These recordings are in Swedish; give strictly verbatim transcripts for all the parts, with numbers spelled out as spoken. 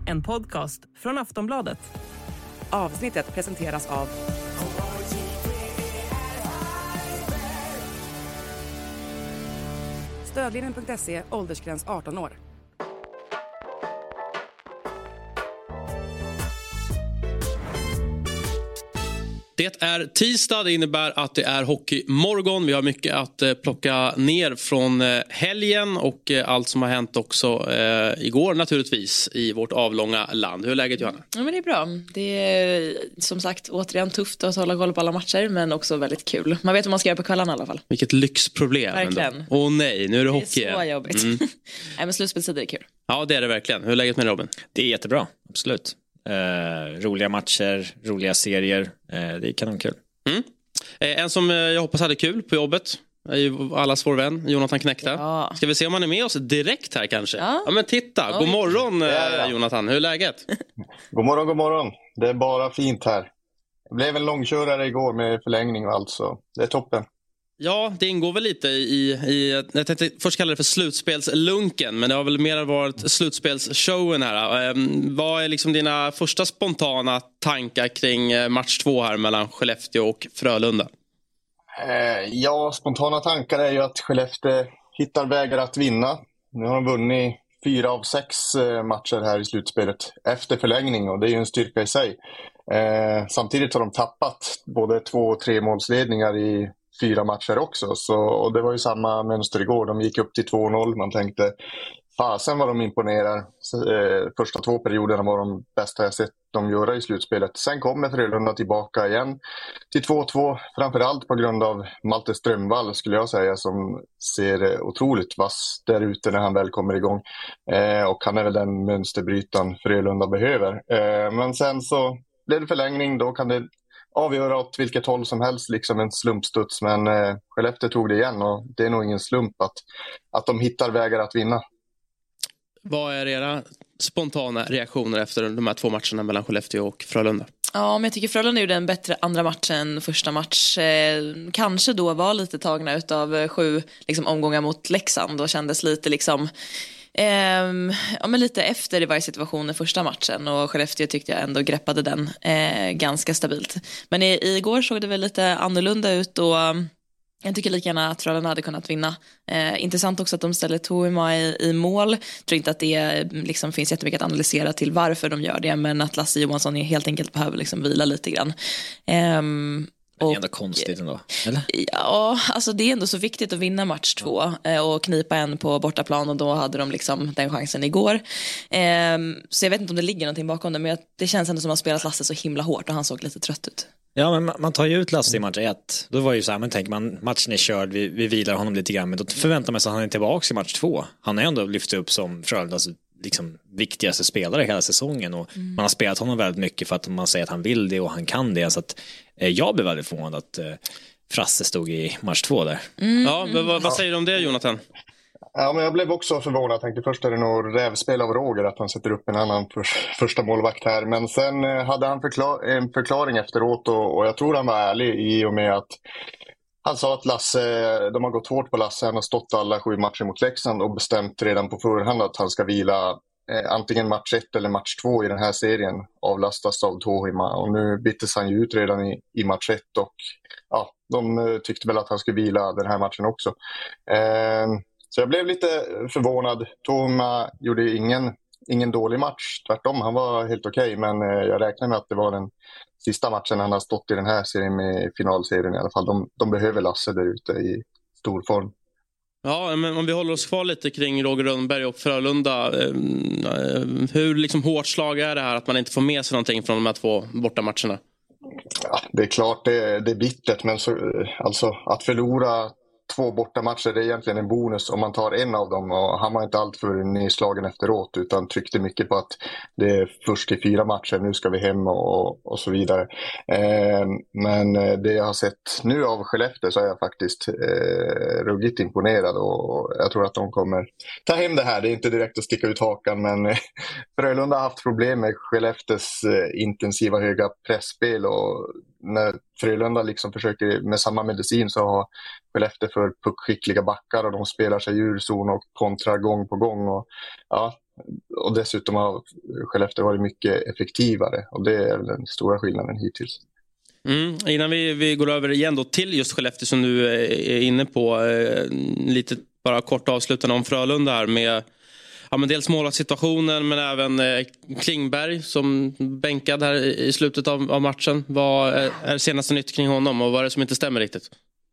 En podcast från Aftonbladet. Avsnittet presenteras av Stödlinjen punkt se, åldersgräns arton år. Det är tisdag, det innebär att det är hockeymorgon. Vi har mycket att eh, plocka ner från eh, helgen och eh, allt som har hänt också eh, igår naturligtvis i vårt avlånga land. Hur är läget, Johanna? Ja, men det är bra. Det är som sagt återigen tufft att hålla koll på alla matcher, men också väldigt kul. Man vet vad man ska göra på kvällen i alla fall. Vilket lyxproblem. Verkligen. Åh nej, nu är det, det hockey. Det är så jobbigt. Mm. Nej, men slutspelstider är kul. Ja, det är det verkligen. Hur är läget med Robin? Det är jättebra, absolut. Uh, roliga matcher, roliga serier, uh, det är kanonkul. Mm. Eh, en som eh, jag hoppas hade kul på jobbet är ju allas vår vän Jonathan Knäckta. Ja. Ska vi se om han är med oss direkt här kanske? Ja, ja men titta, Oj. God morgon eh, ja, ja. Jonathan, hur är läget? God morgon, god morgon. Det är bara fint här. Det blev en långkörare igår med förlängning och allt, så det är toppen. Ja, det ingår väl lite i, i jag tänkte först kalla det för slutspelslunken, men det har väl mer varit slutspelsshowen här. Um, vad är liksom dina första spontana tankar kring match två här mellan Skellefteå och Frölunda? Eh, ja, spontana tankar är ju att Skellefteå hittar vägar att vinna. Nu har de vunnit fyra av sex eh, matcher här i slutspelet efter förlängning, och det är ju en styrka i sig. Eh, samtidigt har de tappat både två- och tre målsledningar i fyra matcher också, så, och det var ju samma mönster igår. De gick upp till två noll, man tänkte fasen vad de imponerar. Så, eh, första två perioderna var de bästa jag sett dem göra i slutspelet. Sen kommer Frölunda tillbaka igen till två två, framförallt på grund av Malte Strömvall skulle jag säga, som ser otroligt vass där ute när han väl kommer igång. Eh, och han är väl den mönsterbrytaren Frölunda behöver. Eh, men sen så blev det förlängning, då kan det avgöra åt vilket håll som helst, liksom en slumpstuds, men eh, Skellefteå tog det igen, och det är nog ingen slump att, att de hittar vägar att vinna. Vad är era spontana reaktioner efter de här två matcherna mellan Skellefteå och Frölunda? Ja, men jag tycker Frölunda gjorde en bättre andra match än första match. Eh, kanske då var lite tagna utav sju liksom, omgångar mot Leksand och kändes lite liksom Um, ja, men lite efter i varje situation i första matchen, och Skellefteå tyckte jag ändå greppade den eh, ganska stabilt. Men i, igår såg det väl lite annorlunda ut, och um, jag tycker lika gärna att Frölunda hade kunnat vinna. Eh, intressant också att de ställer Toima i, i mål. Jag tror inte att det liksom finns jättemycket att analysera till varför de gör det, men att Lasse Johansson helt enkelt behöver liksom vila lite grann. Um, Men det är ändå konstigt ändå, eller? Ja, alltså det är ändå så viktigt att vinna match två och knipa en på bortaplan, och då hade de liksom den chansen igår. Så jag vet inte om det ligger någonting bakom det, men det känns ändå som att man spelat Lasse så himla hårt och han såg lite trött ut. Ja, men man tar ju ut Lasse i match ett. Då var ju så här, men tänker man, matchen är körd, vi, vi vilar honom lite grann, men då förväntar man sig att han är tillbaka i match två. Han är ändå lyft upp som Frölundas liksom viktigaste spelare hela säsongen, och mm. man har spelat honom väldigt mycket för att man säger att han vill det och han kan det, så att eh, jag blev väldigt förvånad att eh, Frasse stod i match två där. Mm. Ja, men vad, vad säger du om det, Jonathan? Ja, men jag blev också förvånad. Jag tänkte först är det nog rävspel av Roger att han sätter upp en annan för, första målvakt här, men sen eh, hade han förklar- en förklaring efteråt, och, och jag tror han var ärlig i och med att han sa att Lasse, de har gått hårt på Lasse. Han har stått alla sju matcher mot Leksand och bestämt redan på förhand att han ska vila eh, antingen match ett eller match två i den här serien, avlastas av Toima. Och nu byttes han ju ut redan i, i match ett, och ja, de eh, tyckte väl att han skulle vila den här matchen också. Eh, så jag blev lite förvånad. Toima gjorde ingen, ingen dålig match, tvärtom. Han var helt okej, okay, men eh, jag räknar med att det var den sista matchen han har stått i den här serien, med finalserien i alla fall. De, de behöver Lasse där ute i stor form. Ja, men om vi håller oss kvar lite kring Roger Rönnberg och Frölunda. Hur liksom hårt slag är det här att man inte får med sig någonting från de här två bortamatcherna? Ja, det är klart det, det är bittert, men så, alltså, att förlora två bortamatcher, det är egentligen en bonus om man tar en av dem, och han var inte allt för nedslagen efteråt, utan tryckte mycket på att det är först i fyra matcher, nu ska vi hem och, och så vidare. Eh, men det jag har sett nu av Skellefteå, så är jag faktiskt eh, ruggigt imponerad, och jag tror att de kommer ta hem det här. Det är inte direkt att sticka ut hakan, men eh, Frölunda har haft problem med Skellefteås eh, intensiva höga pressspel, och när Frölunda liksom försöker med samma medicin, så har Skellefteå för puckskickliga backar, och de spelar sig ur zon och kontrar gång på gång. Och, ja, och dessutom har Skellefteå varit mycket effektivare och det är väl den stora skillnaden hittills. Mm. Innan vi, vi går över igen då till just Skellefteå som du är inne på, eh, lite bara kort avslutande om Frölunda här med ja, men dels målvaktssituationen men även eh, Klingberg som bänkad här i, i slutet av, av matchen. Vad är, är senaste nytt kring honom och vad är det som inte stämmer riktigt?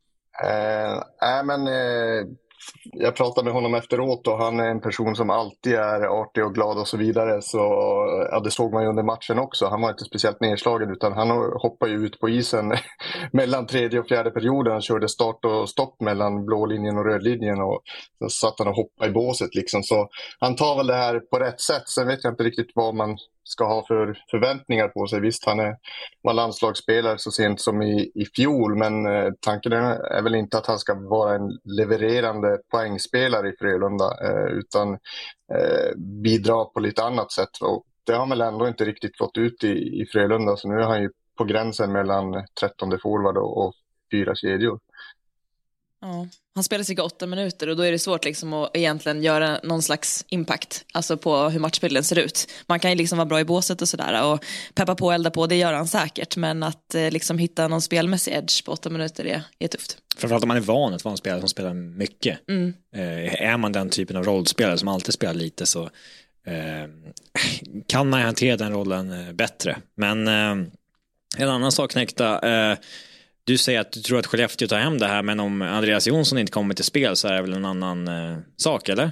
Nej äh, men eh, jag pratade med honom efteråt och han är en person som alltid är artig och glad och så vidare. Så ja, det såg man ju under matchen också. Han var inte speciellt nedslagen utan han hoppade ju ut på isen mellan tredje och fjärde perioden. Han körde start och stopp mellan blå linjen och röd linjen och så satt han och hoppade i båset liksom. Så han tar väl det här på rätt sätt. Sen vet jag inte riktigt vad man ska ha för förväntningar på sig. Visst, han är, var landslagsspelare så sent som i, i fjol, men eh, tanken är väl inte att han ska vara en levererande poängspelare i Frölunda, eh, utan eh, bidra på lite annat sätt. Och det har han väl ändå inte riktigt fått ut i, i Frölunda, så nu är han ju på gränsen mellan trettonde forward och, och fyra kedjor. Ja, han spelar cirka åtta minuter och då är det svårt liksom att egentligen göra någon slags impact, alltså på hur matchbilden ser ut. Man kan ju liksom vara bra i båset och sådär och peppa på och elda på, det gör han säkert, men att eh, liksom hitta någon spelmässig edge på åtta minuter är, är tufft. Framförallt om man är van att vara en spelare som spelar mycket. Mm. Eh, är man den typen av rollspelare som alltid spelar lite så eh, kan man hantera den rollen eh, bättre. Men eh, en annan sak, Knäckta, eh, du säger att du tror att Skellefteå tar hem det här, men om Andreas Jonsson inte kommer till spel så är det väl en annan eh, sak, eller?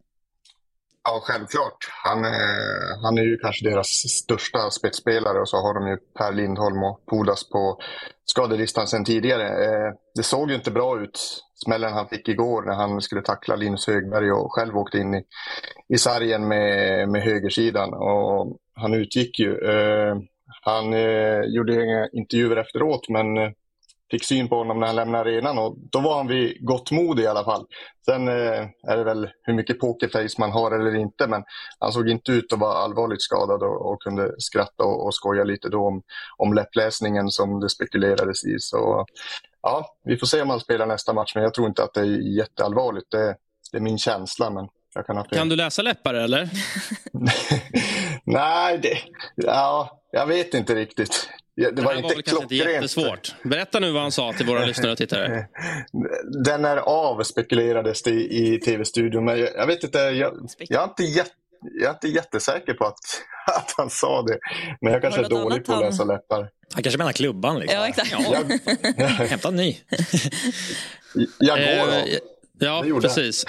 Ja, självklart. Han, eh, han är ju kanske deras största spetsspelare och så har de ju Per Lindholm och Pudas på skadelistan sedan tidigare. Eh, det såg ju inte bra ut, smällen han fick igår när han skulle tackla Linus Högberg och själv åkte in i, i sargen med, med högersidan. Och han utgick ju. Eh, han eh, gjorde inga intervjuer efteråt, men eh, fick syn på honom när han lämnade arenan och då var han vid gott mod i alla fall. Sen eh, är det väl hur mycket pokerface man har eller inte, men han såg inte ut att vara allvarligt skadad och, och kunde skratta och, och skoja lite då om, om läppläsningen som det spekulerades i. Så ja, vi får se om han spelar nästa match, men jag tror inte att det är jätteallvarligt. Det, det är min känsla, men jag kan ha fel. Kan du läsa läppar eller? Nej, det, ja, jag vet inte riktigt. Ja, det var inte var klockrent. Jättesvårt. Berätta nu vad han sa till våra lyssnare och tittare. Den är av, spekulerades det i, i tv-studion. Men jag, jag vet inte, jag, jag, är inte jätt, jag är inte jättesäker på att, att han sa det. Men jag kanske är dålig på att läsa läppar. Han kanske menar klubban liksom. Ja, exakt. Ja. Hämta en ny. Jag går av. Ja, precis.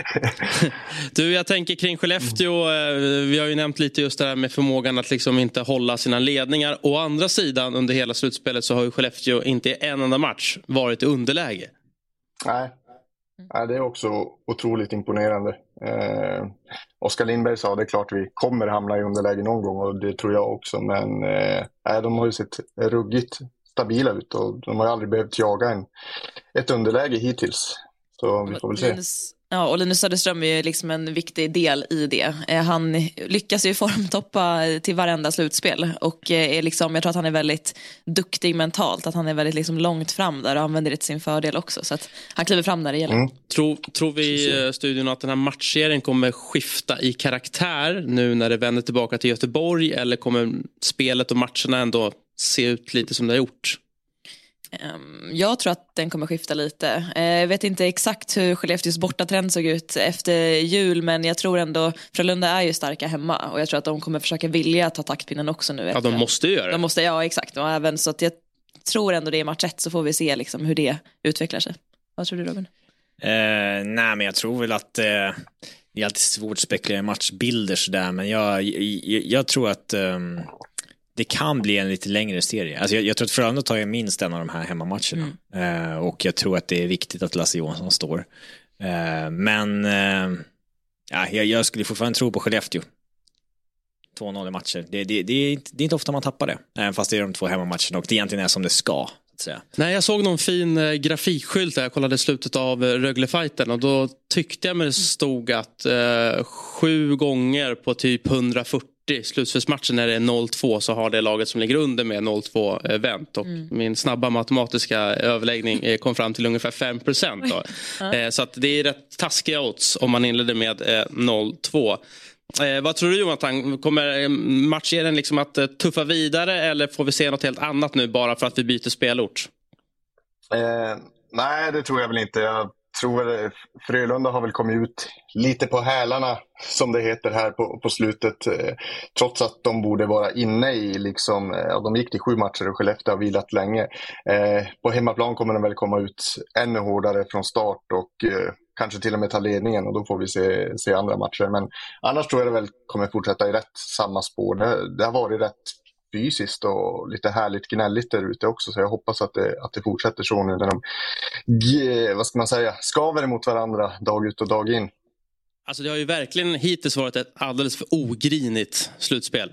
Du, jag tänker kring Skellefteå, vi har ju nämnt lite just det här med förmågan att liksom inte hålla sina ledningar. Å andra sidan, under hela slutspelet så har ju Skellefteå inte i en enda match varit i underläge. Nej, Nej det är också otroligt imponerande. Eh, Oskar Lindberg sa, det är klart vi kommer hamna i underläge någon gång och det tror jag också. Men eh, de har ju sett ruggigt stabila ut och de har ju aldrig behövt jaga en, ett underläge hittills. Så vi får väl se. Linus, ja, och Linus Söderström är ju liksom en viktig del i det. Eh, han lyckas ju formtoppa till varenda slutspel och eh, är liksom, jag tror att han är väldigt duktig mentalt, att han är väldigt liksom långt fram där och använder det till sin fördel också, så att han kliver fram där det gäller. Mm. Tror, tror vi i studion att den här matchserien kommer skifta i karaktär nu när det vänder tillbaka till Göteborg, eller kommer spelet och matcherna ändå se ut lite som det har gjort? Jag tror att den kommer skifta lite. Jag vet inte exakt hur Skellefteås bortatrend såg ut efter jul, men jag tror ändå Frölunda är ju starka hemma och jag tror att de kommer försöka vilja ta taktpinnen också nu. Ja, de måste ju göra det. De måste, ja, exakt. Och även så att jag tror ändå det är match ett, så får vi se liksom hur det utvecklar sig. Vad tror du, Robin? Eh, nej, men jag tror väl att eh, det är alltid svårt att spekulera i matchbilder sådär, men jag, jag, jag tror att eh, det kan bli en lite längre serie. Alltså jag, jag tror att Frölunda tar ju minst en av de här hemmamatcherna. Mm. Eh, och jag tror att det är viktigt att Lasse Johansson står. Eh, men eh, ja, jag, jag skulle fortfarande tro på Skellefteå. två noll i matcher. Det, det, det, är inte, det är inte ofta man tappar det. Även fast det är de två hemmamatcherna och det egentligen är som det ska. Säga. Nej, jag såg någon fin eh, grafikskylt där jag kollade slutet av eh, Rögle-fighten och då tyckte jag mig det stod att eh, sju gånger på typ hundrafyrtio slutspelsmatchen när det är noll två så har det laget som ligger under med noll två eh, vänt och mm. min snabba matematiska överläggning eh, kom fram till ungefär fem procent då. eh, så att det är rätt taskiga odds om man inleder med eh, noll två. Eh, vad tror du, Jonathan? Kommer matchserien liksom att tuffa vidare eller får vi se något helt annat nu bara för att vi byter spelort? Eh, nej, det tror jag väl inte. Jag tror att Frölunda har väl kommit ut lite på hälarna, som det heter här på, på slutet. Eh, trots att de borde vara inne i, liksom, eh, de gick till sju matcher och Skellefteå har vilat länge. Eh, på hemmaplan kommer de väl komma ut ännu hårdare från start och eh, kanske till och med ta ledningen, och då får vi se, se andra matcher. Men annars tror jag det väl kommer fortsätta i rätt samma spår. Det, det har varit rätt fysiskt och lite härligt gnälligt där ute också, så jag hoppas att det, att det fortsätter så nu när de, vad ska man säga, skaver emot varandra dag ut och dag in. Alltså det har ju verkligen hittills varit ett alldeles för ogrinigt slutspel.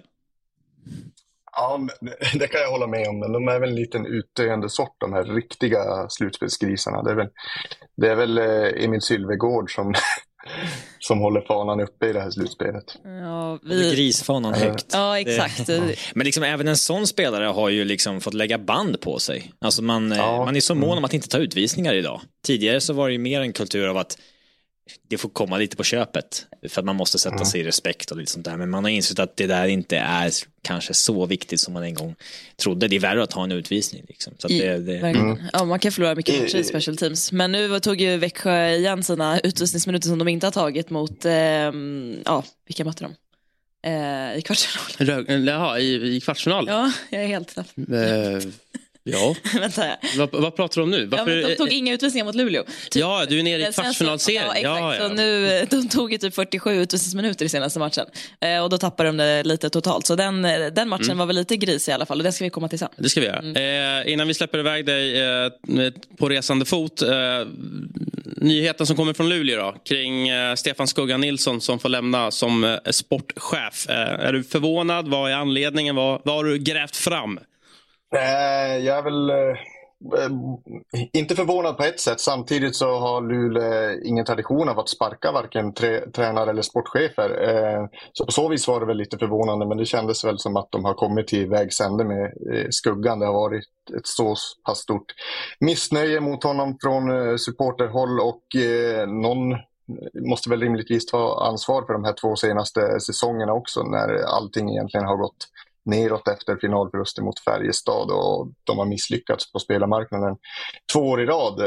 Ja, det, det kan jag hålla med om, men de är väl en liten utdöende sort, de här riktiga slutspelsgrisarna. Det är väl, det är väl Emil Sylvegård som som håller fanan uppe i det här slutspelet. Ja, vi... Grisfanan högt. Ja, exakt. Det... Men liksom, även en sån spelare har ju liksom fått lägga band på sig. Alltså man, ja. man är så mån om att inte ta utvisningar idag. Tidigare så var det ju mer en kultur av att det får komma lite på köpet för att man måste sätta mm. sig i respekt och lite sånt där. Men man har insett att det där inte är kanske så viktigt som man en gång trodde. Det är värre att ha en utvisning liksom. Så att I, det, det... Mm. Ja, man kan förlora mycket matcher i special teams. Men nu tog ju Växjö igen sina utvisningsminuter som de inte har tagit mot eh, ja, vilka mötte de? Eh, I kvartsfinal. Jaha, i, i kvartsfinal? Ja, jag är helt knapp. Eh, ja. Vänta, ja. Vad, vad pratar du om nu? Varför... Ja, de tog inga utvisningar mot Luleå. Typ. Ja, du är nere i kvartsfinalserien. Ja, exakt. Ja, ja. Så nu, de tog ju typ fyrtiosju utvisningsminuter i senaste matchen. Eh, och då tappade de det lite totalt. Så den, den matchen mm. var väl lite gris i alla fall. Och det ska vi komma till sen. Det ska vi göra. Mm. Eh, innan vi släpper iväg dig eh, på resande fot. Eh, nyheten som kommer från Luleå då, kring eh, Stefan Skugga Nilsson som får lämna som eh, sportchef. Eh, är du förvånad? Vad är anledningen? Vad, vad har du grävt fram? Jag är väl eh, inte förvånad på ett sätt. Samtidigt så har Luleå ingen tradition av att sparka varken trä, tränare eller sportchefer. Eh, så på så vis var det väl lite förvånande, men det kändes väl som att de har kommit till vägs ände med eh, Skuggan. Det har varit ett så pass stort missnöje mot honom från eh, supporterhåll, och eh, någon måste väl rimligtvis ta ansvar för de här två senaste säsongerna också, när allting egentligen har gått neråt efter finalförlusten mot Färjestad och de har misslyckats på spelarmarknaden två år i rad.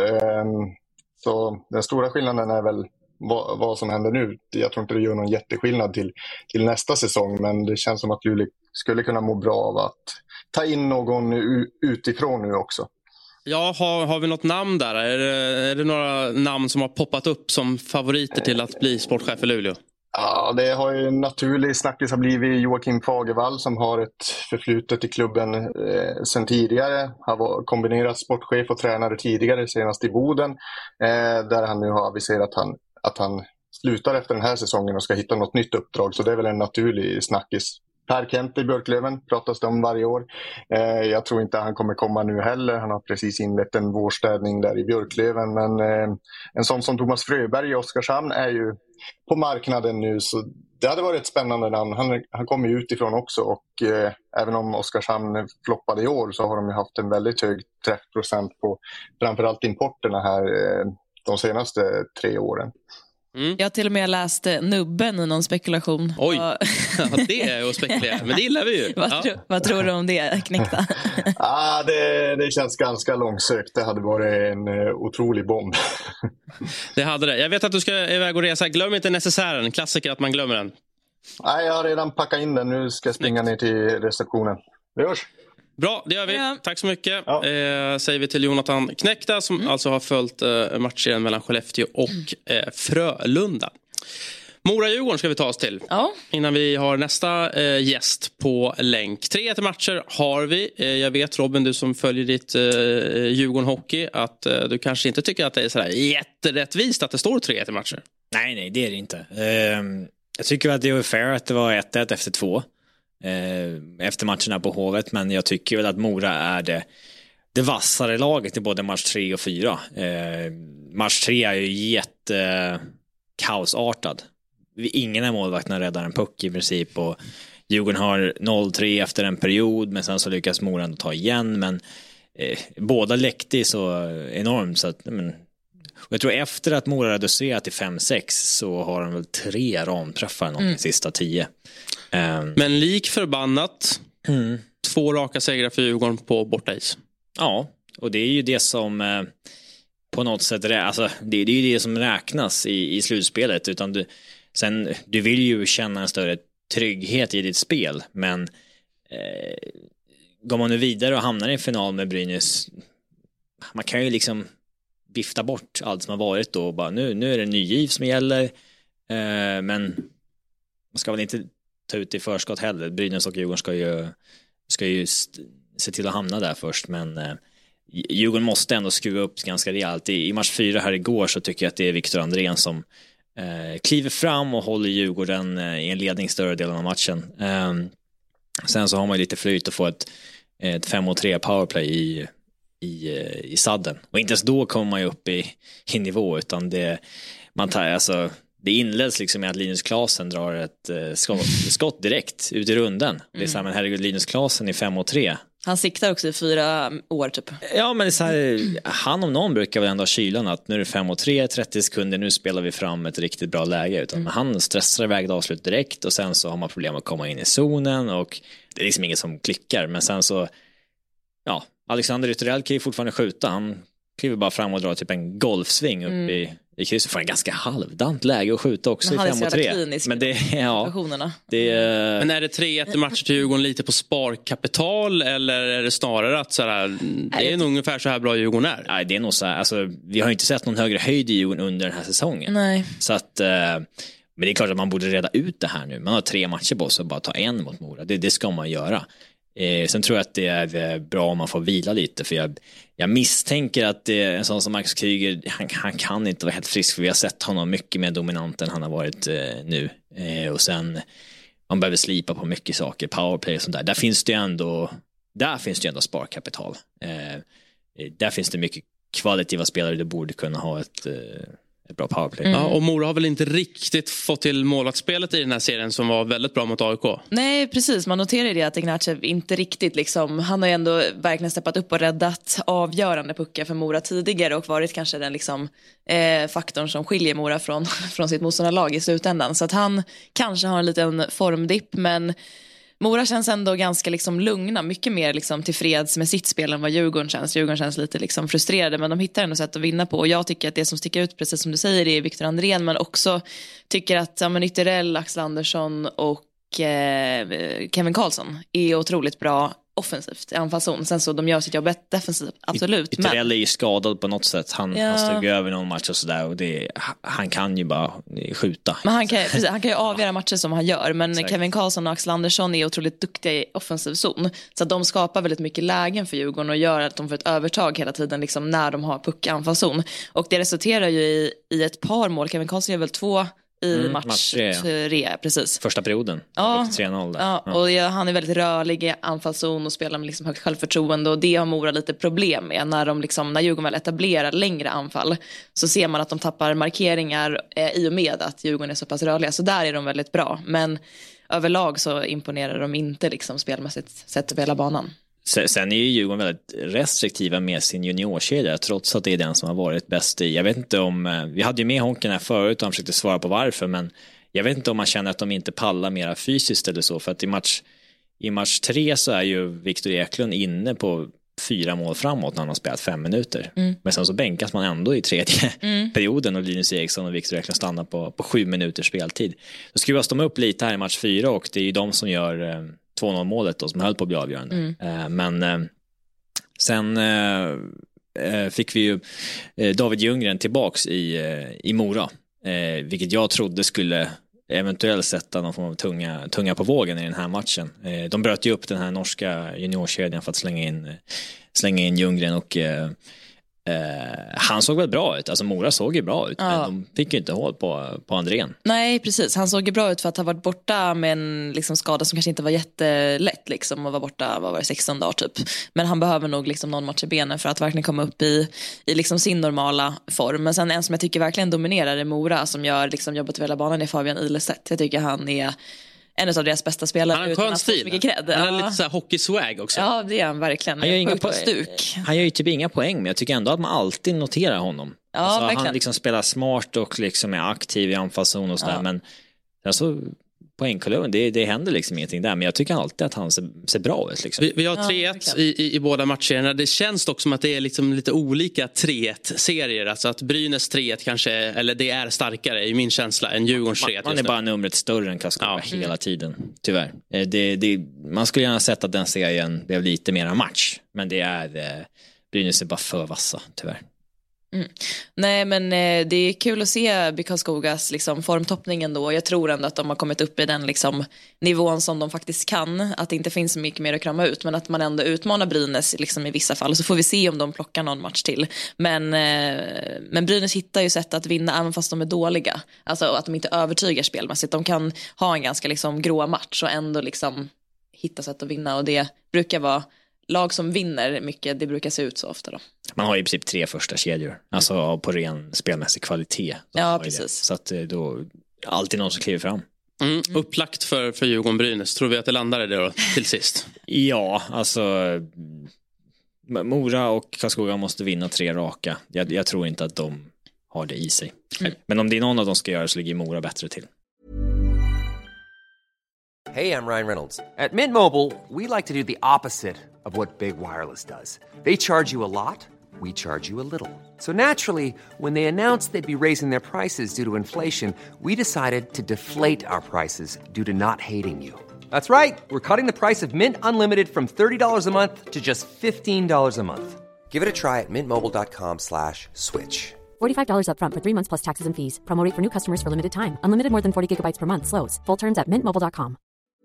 Så den stora skillnaden är väl vad, vad som händer nu. Jag tror inte det gör någon jätteskillnad till, till nästa säsong, men det känns som att Luleå skulle kunna må bra av att ta in någon utifrån nu också. Ja, har, har vi något namn där? Är det, är det några namn som har poppat upp som favoriter till att bli sportchef i Luleå? Ja, det har ju en naturlig snackis har blivit Joakim Fagervall som har ett förflutet i klubben eh, sedan tidigare. Han var kombinerat sportchef och tränare tidigare, senast i Boden, eh, där han nu har aviserat han, att han slutar efter den här säsongen och ska hitta något nytt uppdrag. Så det är väl en naturlig snackis. Per Kent i Björklöven pratas det om varje år. Eh, jag tror inte han kommer komma nu heller. Han har precis inlett en vårstädning där i Björklöven. Men eh, en sån som Thomas Fröberg i Oskarshamn är ju på marknaden nu. Så det hade varit ett spännande namn. Han, han kommer ju utifrån också. Och eh, även om Oskarshamn floppade i år så har de ju haft en väldigt hög träffprocent på framförallt importerna här eh, de senaste tre åren. Mm. Jag har till och med läst Nubben i någon spekulation. Oj, ja, det är att spekulera. Men det gillar vi ju. vad, ja. tro, vad tror du om det, Knäckta? ah, det, det känns ganska långsökt. Det hade varit en uh, otrolig bomb. Det hade det. Jag vet att du ska iväg och resa. Glöm inte necessären. Klassiker att man glömmer den. Nej, jag har redan packat in den. Nu ska jag springa ner till receptionen. Vi hörs. Bra, det gör vi. Ja. Tack så mycket. Ja. Eh, säger vi till Jonathan Knäckta som mm. alltså har följt eh, matchen mellan Skellefteå och eh, Frölunda. Mora-Djurgården ska vi ta oss till. Ja. Innan vi har nästa eh, gäst på länk. Tre till matcher har vi. Eh, jag vet, Robin, du som följer ditt eh, Djurgården-hockey, att eh, du kanske inte tycker att det är sådär jätterättvist att det står tre till matcher. Nej, nej, det är det inte. Eh, jag tycker att det var fair att det var ett ett efter två. Efter matcherna på Hovet, men jag tycker väl att Mora är det, det vassare laget i både match tre och fyra. Eh, match tre är ju jätte kaosartad. Ingen är målvakten räddar en puck i princip, och Djurgården har noll tre efter en period, men sen så lyckas Mora ändå ta igen, men eh, båda läckte så enormt så att men, Och jag tror efter att Mora reducerat till fem sex så har de väl tre ramträffar någon mm. sista tio. Um, Men lik förbannat mm. två raka segrar för Djurgården på bortais. Ja, och det är ju det som eh, på något sätt alltså, det, det är ju det som räknas i, i slutspelet. Utan du, sen, du vill ju känna en större trygghet i ditt spel, men eh, går man nu vidare och hamnar i en final med Brynäs, man kan ju liksom vifta bort allt som har varit då och bara nu, nu är det ny giv som gäller, eh, men man ska väl inte ta ut i förskott heller. Brynäs och Djurgården ska ju, ska ju st- se till att hamna där först, men eh, Djurgården måste ändå skruva upp ganska rejält. I, i match fyra här igår så tycker jag att det är Viktor Andrén som eh, kliver fram och håller Djurgården eh, i en ledning större delen av matchen. Eh, sen så har man ju lite flyt att få ett, ett fem mot tre powerplay i, i, i sadden. Och inte ens då kommer man ju upp i, i nivå, utan det, man tar, alltså, det inleds liksom med att Linus Klasen drar ett eh, skott, skott direkt ut i runden. Mm. Det är så här, men herregud, Linus Klasen i fem mot tre. Han siktar också i fyra år typ. Ja, men det är så här, han om någon brukar väl ändå ha kylan att nu är det fem och tre, trettio sekunder, nu spelar vi fram ett riktigt bra läge. Utan mm. han stressar iväg avslut direkt och sen så har man problem att komma in i zonen och det är liksom inget som klickar. Men sen så, ja, Alexander Ytterell kan ju fortfarande skjuta. Han kliver bara fram och drar typ en golfsving upp mm. i i krysset, får en ganska halvdant läge att skjuta också i fem och tre. Men det, ja, det är... Men är det tre ett matcher till Djurgården lite på sparkapital, eller är det snarare att så här, det är nog ungefär så här bra Djurgården är? Nej, det är nog så här, alltså, vi har ju inte sett någon högre höjd i Djurgården under den här säsongen. Nej. Så att, men det är klart att man borde reda ut det här nu. Man har tre matcher på sig och bara ta en mot Mora. Det, det ska man göra. Eh, sen tror jag att det är bra om man får vila lite, för jag, jag misstänker att det är en sån som Max Kryger, han, han kan inte vara helt frisk, för vi har sett honom mycket mer dominant än han har varit eh, nu. Eh, och sen man behöver slipa på mycket saker, powerplay och sånt där. Där finns det ändå, där finns det ändå sparkapital. Eh, där finns det mycket kvalitativa spelare, du borde kunna ha ett eh, ett bra powerplay. Mm. Ja, och Mora har väl inte riktigt fått till målvaktsspelet i den här serien som var väldigt bra mot A I K. Nej, precis. Man noterar det att Ignatjev inte riktigt liksom, han har ju ändå verkligen steppat upp och räddat avgörande puckar för Mora tidigare och varit kanske den liksom, eh, faktorn som skiljer Mora från, från sitt motståndarlag i slutändan. Så att han kanske har en liten formdipp, men Mora känns ändå ganska liksom lugna, mycket mer liksom tillfreds med sitt spel än vad Djurgården känns. Djurgården känns lite liksom frustrerade, men de hittar ändå sätt att vinna på. Och jag tycker att det som sticker ut, precis som du säger, är Viktor Andrén, men också tycker att ja, men Ytterell, Axel Andersson och eh, Kevin Karlsson är otroligt bra offensivt i anfallszon. Sen så de gör sitt jobb defensivt, absolut. Ytterell men... är ju skadad på något sätt. Han, ja. han stod över någon match och sådär, och det, han kan ju bara skjuta. Men han kan, precis, han kan ju avgöra matcher som han gör. Men Exakt. Kevin Karlsson och Axel Andersson är otroligt duktiga i offensiv zon. Så att de skapar väldigt mycket lägen för Djurgården och gör att de får ett övertag hela tiden liksom, när de har puck i anfallszon. Och det resulterar ju i, i ett par mål. Kevin Karlsson gör väl två i mm, match, match tre, precis. Första perioden. Ja, tre noll där. Ja, och ja, han är väldigt rörlig i anfallszon och spelar med liksom högt självförtroende, och det har Mora lite problem med när de liksom, när Djurgården väl etablerar längre anfall, så ser man att de tappar markeringar eh, i och med att Djurgården är så pass rörliga, så där är de väldigt bra, men överlag så imponerar de inte liksom spelmässigt sett över hela banan. Sen är ju Djurgården väldigt restriktiva med sin juniorkedja, trots att det är den som har varit bäst i. Jag vet inte om, vi hade ju med Honken här förut och han försökte svara på varför, men jag vet inte om man känner att de inte pallar mera fysiskt eller så, för att i match, i match tre så är ju Viktor Eklund inne på fyra mål framåt när han har spelat fem minuter. Mm. Men sen så bänkas man ändå i tredje mm. perioden, och Linus Eriksson och Viktor Eklund stannar på, på sju minuters speltid. Då skruvas de upp lite här i match fyra, och det är ju de som gör eh, två noll målet då, som höll på att bli avgörande. Mm. Eh, men eh, sen eh, fick vi ju eh, David Ljunggren tillbaks i, eh, i Mora. Eh, vilket jag trodde skulle eventuellt sätta någon form av tunga, tunga på vågen i den här matchen. Eh, de bröt ju upp den här norska juniorkedjan för att slänga in, slänga in Ljunggren, och eh, Uh, han såg väl bra ut, alltså Mora såg ju bra ut, ja. Men de fick ju inte hål på, på Andrén. Nej, precis, han såg ju bra ut för att ha varit borta med en liksom, skada som kanske inte var jättelätt liksom, och var borta, vad var det, sexton dagar typ. Men han behöver nog liksom, någon match i benen för att verkligen komma upp i, i liksom, sin normala form. Men sen en som jag tycker verkligen dominerar i Mora, som gör liksom, jobbet över hela banan, är Fabian Ilestedt. Jag tycker han är en av deras bästa spelare. Han har en skön stil. Han har ja. lite så här hockey-swag också. Ja, det är han verkligen. Han gör, inga po- han gör ju typ inga poäng, men jag tycker ändå att man alltid noterar honom. Ja, alltså, verkligen. han liksom spelar smart och liksom är aktiv i anfallszon och sådär, ja. Men alltså poängkolumn, det, det händer liksom ingenting där, men jag tycker alltid att han ser, ser bra ut liksom. vi, vi har tre ett ja, i, i, i båda matcherna. Det känns dock som att det är liksom lite olika tre ett-serier, alltså att Brynäs tre ett kanske, eller det är starkare i min känsla än Djurgårdens tre ett. Man, man är bara numret större än Karlskoga ja. hela tiden, tyvärr. Det, det, man skulle gärna sett att den serien blev lite mer match, men det är eh, Brynäs är bara för vassa, tyvärr. Mm. Nej, men eh, det är kul att se Karlskogas liksom, formtoppning ändå. Jag tror ändå att de har kommit upp i den liksom, nivån som de faktiskt kan. Att det inte finns så mycket mer att krama ut, men att man ändå utmanar Brynäs liksom, i vissa fall. Så får vi se om de plockar någon match till. Men, eh, men Brynäs hittar ju sätt att vinna även fast de är dåliga. Alltså att de inte övertygar spelmässigt. De kan ha en ganska liksom, grå match och ändå liksom, hitta sätt att vinna. Och det brukar vara lag som vinner mycket, det brukar se ut så ofta då. Man har ju i princip tre första kedjor, alltså på ren spelmässig kvalitet. Ja, precis. Så att då alltid någon som kliver fram. Mm, upplagt för, för Djurgården Brynäs. Tror vi att det landar i det då till sist? Ja, alltså Mora och Karlskoga måste vinna tre raka. Jag, jag tror inte att de har det i sig. Mm. Men om det är någon av dem ska göra så ligger Mora bättre till. Hey, I'm Ryan Reynolds. At Mint Mobile, we like to do the opposite of what Big Wireless does. They charge you a lot, we charge you a little. So naturally, when they announced they'd be raising their prices due to inflation, we decided to deflate our prices due to not hating you. That's right. We're cutting the price of Mint Unlimited from thirty dollars a month to just fifteen dollars a month. Give it a try at mintmobile.com slash switch. forty-five dollars up front for three months plus taxes and fees. Promo rate for new customers for limited time. Unlimited more than forty gigabytes per month slows. Full terms at mint mobile dot com.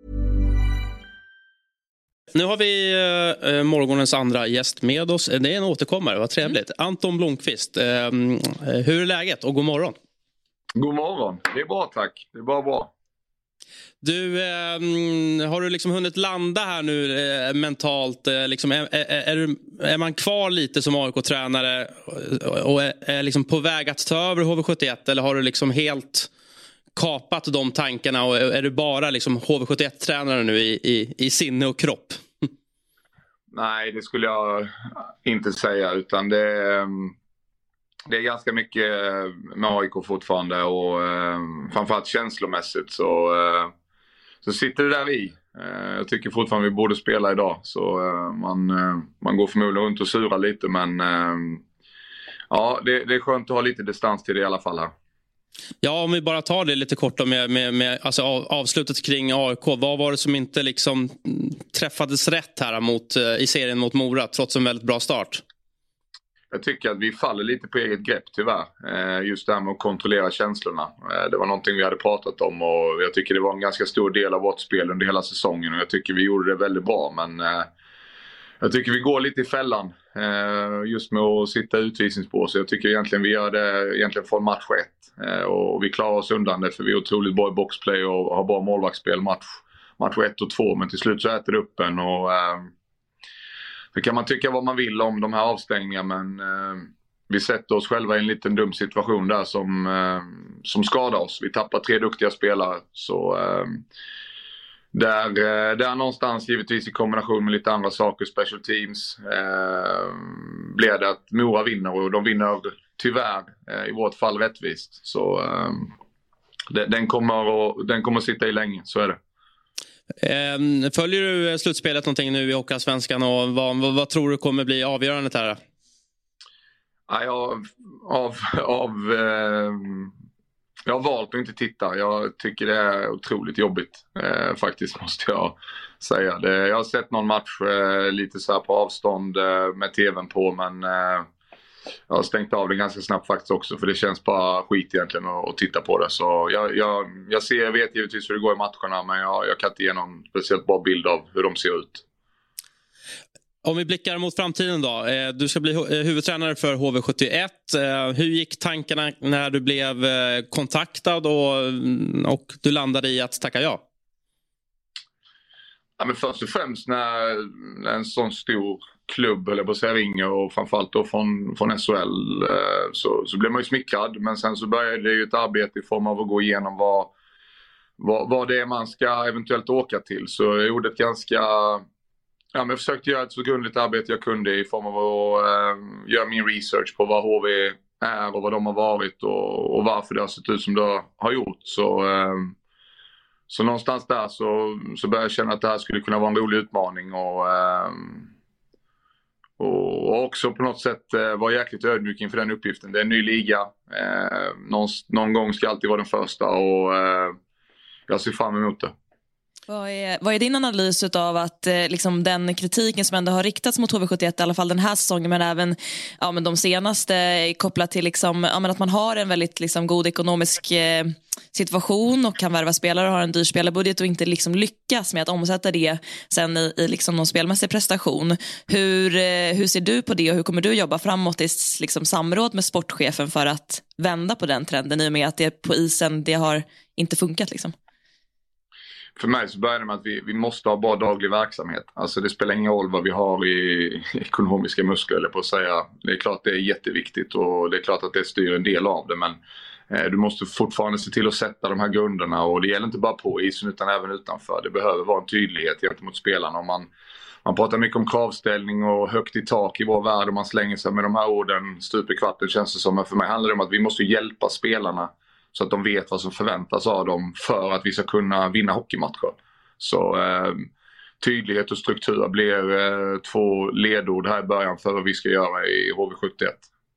Nu har vi eh, morgonens andra gäst med oss. Det är en återkommare, vad trevligt. Mm. Anton Blomqvist, eh, hur är läget och god morgon? God morgon, det är bra tack. Det är bara bra. Du, eh, har du liksom hunnit landa här nu eh, mentalt? Eh, liksom, är, är, är, du, är man kvar lite som A I K-tränare och är, är liksom på väg att ta över H V sjuttioett? Eller har du liksom helt kapat de tankarna och är du bara liksom H V sjuttioett-tränare nu i, i, i sinne och kropp? Nej, det skulle jag inte säga, utan det, det är ganska mycket med A I K fortfarande och framförallt känslomässigt så, så sitter det där i. Jag tycker fortfarande vi borde spela idag, så man, man går förmodligen runt och surar lite, men ja, det, det är skönt att ha lite distans till det i alla fall här. Ja, om vi bara tar det lite kort med, med, med alltså av, avslutet kring A I K. Vad var det som inte liksom träffades rätt här mot, i serien mot Mora trots en väldigt bra start? Jag tycker att vi faller lite på eget grepp tyvärr. Just det här med att kontrollera känslorna. Det var någonting vi hade pratat om och jag tycker det var en ganska stor del av vårt spel under hela säsongen. Och jag tycker vi gjorde det väldigt bra, men jag tycker vi går lite i fällan just med att sitta utvisningsspår. Så jag tycker egentligen vi gör det egentligen från match ett. Och vi klarar oss undan det för vi är otroligt bra i boxplay och har bra målvaktsspel match, match ett och två. Men till slut så äter det upp en och eh, så kan man tycka vad man vill om de här avstängningarna, men eh, vi sätter oss själva i en liten dum situation där som, eh, som skadar oss. Vi tappar tre duktiga spelare, så eh, där, eh, där någonstans givetvis i kombination med lite andra saker, special teams, eh, blir det att Mora vinner och de vinner tyvärr eh, i vårt fall rättvist. Så eh, den, den, kommer att, den kommer att sitta i länge, så är det. Eh, följer du slutspelet någonting nu i Hockeyallsvenskan och vad, vad, vad tror du kommer bli avgörandet här? Ja, jag, av, av, eh, jag har valt att inte titta. Jag tycker det är otroligt jobbigt eh, faktiskt, måste jag säga. Det, jag har sett någon match eh, lite så här på avstånd eh, med tvn på, men eh, jag har stängt av det ganska snabbt faktiskt också, för det känns bara skit egentligen att, att titta på det. Så jag, jag, jag ser, jag vet givetvis hur det går i matcherna, men jag, jag kan inte ge någon speciellt bra bild av hur de ser ut. Om vi blickar mot framtiden då. Du ska bli huvudtränare för H V sjuttioett. Hur gick tankarna när du blev kontaktad och, och du landade i att tacka ja? Ja, men först och främst när, när en sån stor klubb eller på att säga ringer, och framförallt då från, från S H L, så, så blev man ju smickrad. Men sen så började det ju ett arbete i form av att gå igenom vad, vad, vad det är man ska eventuellt åka till. Så jag gjorde ett ganska... Ja, men jag försökte göra ett så grundligt arbete jag kunde i form av att äh, göra min research på vad H V är och vad de har varit och, och varför det har sett ut som det har gjort. Så, eh, så någonstans där så, så börjar jag känna att det här skulle kunna vara en rolig utmaning. Och, eh, och också på något sätt eh, vara jäkligt ödmjuk inför den uppgiften. Det är en ny liga. Eh, någon, någon gång ska alltid vara den första och eh, jag ser fram emot det. Vad är, vad är din analys av att eh, liksom den kritiken som ändå har riktats mot H V sjuttioett, i alla fall den här säsongen, men även ja, men de senaste, eh, kopplat till liksom, ja, men att man har en väldigt liksom, god ekonomisk eh, situation och kan värva spelare och har en dyr spelarbudget och inte liksom, lyckas med att omsätta det sen i, i liksom, någon spelmässig prestation. Hur, eh, hur ser du på det och hur kommer du jobba framåt i liksom, samråd med sportchefen för att vända på den trenden i och med att det på isen det har inte funkat liksom? För mig så börjar det med att vi, vi måste ha bra daglig verksamhet. Alltså det spelar ingen roll vad vi har i ekonomiska muskler eller på att säga. Det är klart det är jätteviktigt och det är klart att det styr en del av det. Men eh, du måste fortfarande se till att sätta de här grunderna. Och det gäller inte bara på isen utan även utanför. Det behöver vara en tydlighet gentemot spelarna. Om man, man pratar mycket om kravställning och högt i tak i vår värld och man slänger sig med de här orden stup i kvarten, känns det som. Men för mig handlar det om att vi måste hjälpa spelarna så att de vet vad som förväntas av dem för att vi ska kunna vinna hockeymatcher. Så eh, tydlighet och struktur blir eh, två ledord här i början för vad vi ska göra i H V sjuttioett.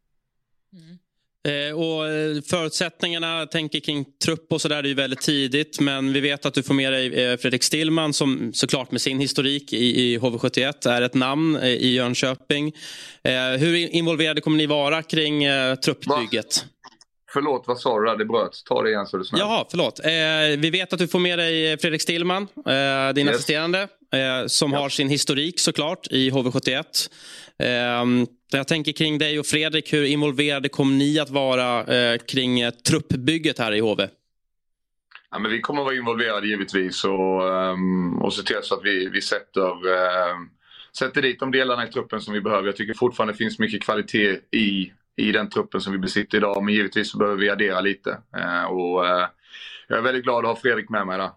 Mm. Eh, och förutsättningarna, tänker kring trupp och sådär, det är ju väldigt tidigt. Men vi vet att du får med dig eh, Fredrik Stillman som såklart med sin historik i, i H V sjuttioett är ett namn eh, i Jönköping. Eh, hur involverade kommer ni vara kring eh, truppbygget? Va? Förlåt, vad sa du där? Det bröts. Ta det igen så det snart. Jaha, förlåt. Eh, vi vet att du får med dig Fredrik Stillman, eh, din yes. assisterande, eh, som ja. har sin historik såklart i H V sjuttioett. Eh, jag tänker kring dig och Fredrik, hur involverade kommer ni att vara eh, kring eh, truppbygget här i H V? Ja, men vi kommer att vara involverade givetvis och, um, och se till så att vi, vi sätter, uh, sätter dit de delarna i truppen som vi behöver. Jag tycker fortfarande det finns mycket kvalitet i i den truppen som vi besitter idag. Men givetvis så behöver vi addera lite. Eh, och eh, jag är väldigt glad att ha Fredrik med mig där.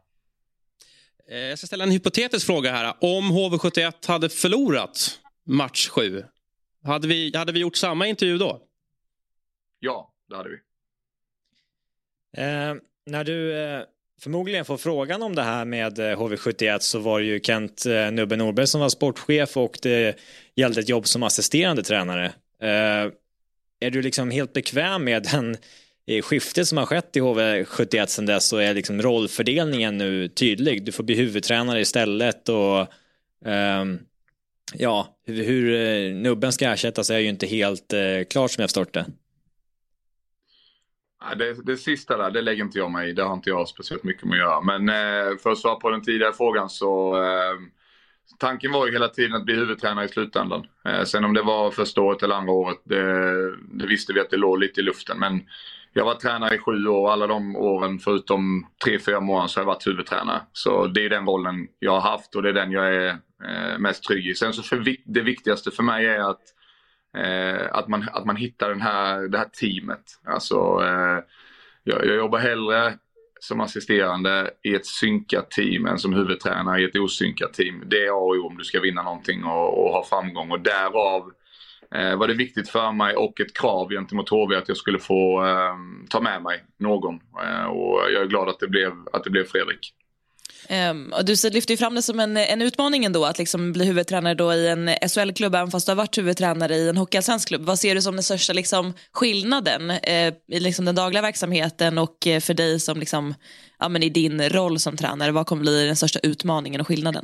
Jag ska ställa en hypotetisk fråga här. Om H V sjuttioett hade förlorat match sju, hade vi, hade vi gjort samma intervju då? Ja, det hade vi. Eh, när du eh, förmodligen får frågan om det här med H V sjuttioett så var det ju Kent eh, Nubbe Norberg som var sportchef och det gällde ett jobb som assisterande tränare. Eh, Är du liksom helt bekväm med den skiftet som har skett i H V sjuttioett sedan dess, så är liksom rollfördelningen nu tydlig? Du får bli huvudtränare istället och um, ja, hur, hur Nubben ska ersättas är ju inte helt uh, klart som jag förstått det. Det, det sista där, det lägger inte jag mig i. Det har inte jag speciellt mycket med att göra. Men eh, för att svara på den tidigare frågan så eh, tanken var ju hela tiden att bli huvudtränare i slutändan. Eh, sen om det var första året eller andra året, det, det visste vi att det låg lite i luften. Men jag var tränare i sju år, alla de åren förutom tre, fyra månader så har jag varit huvudtränare. Så det är den rollen jag har haft och det är den jag är eh, mest trygg i. Sen så för, det viktigaste för mig är att, eh, att, man, att man hittar den här, det här teamet. Alltså, eh, jag, jag jobbar hellre som assisterande i ett synkat team än som huvudtränare i ett osynkat team. Det är A och O om du ska vinna någonting och, och ha framgång. Och därav eh, var det viktigt för mig och ett krav gentemot H V att jag skulle få eh, ta med mig någon. Eh, och jag är glad att det blev, att det blev Fredrik. Um, och du lyfter ju fram det som en, en utmaning ändå att liksom bli huvudtränare då i en S H L-klubb även fast du har varit huvudtränare i en hockeyallsvensk klubb. Vad ser du som den största liksom, skillnaden eh, i liksom, den dagliga verksamheten och eh, för dig som liksom, ja, men i din roll som tränare, vad kommer bli den största utmaningen och skillnaden?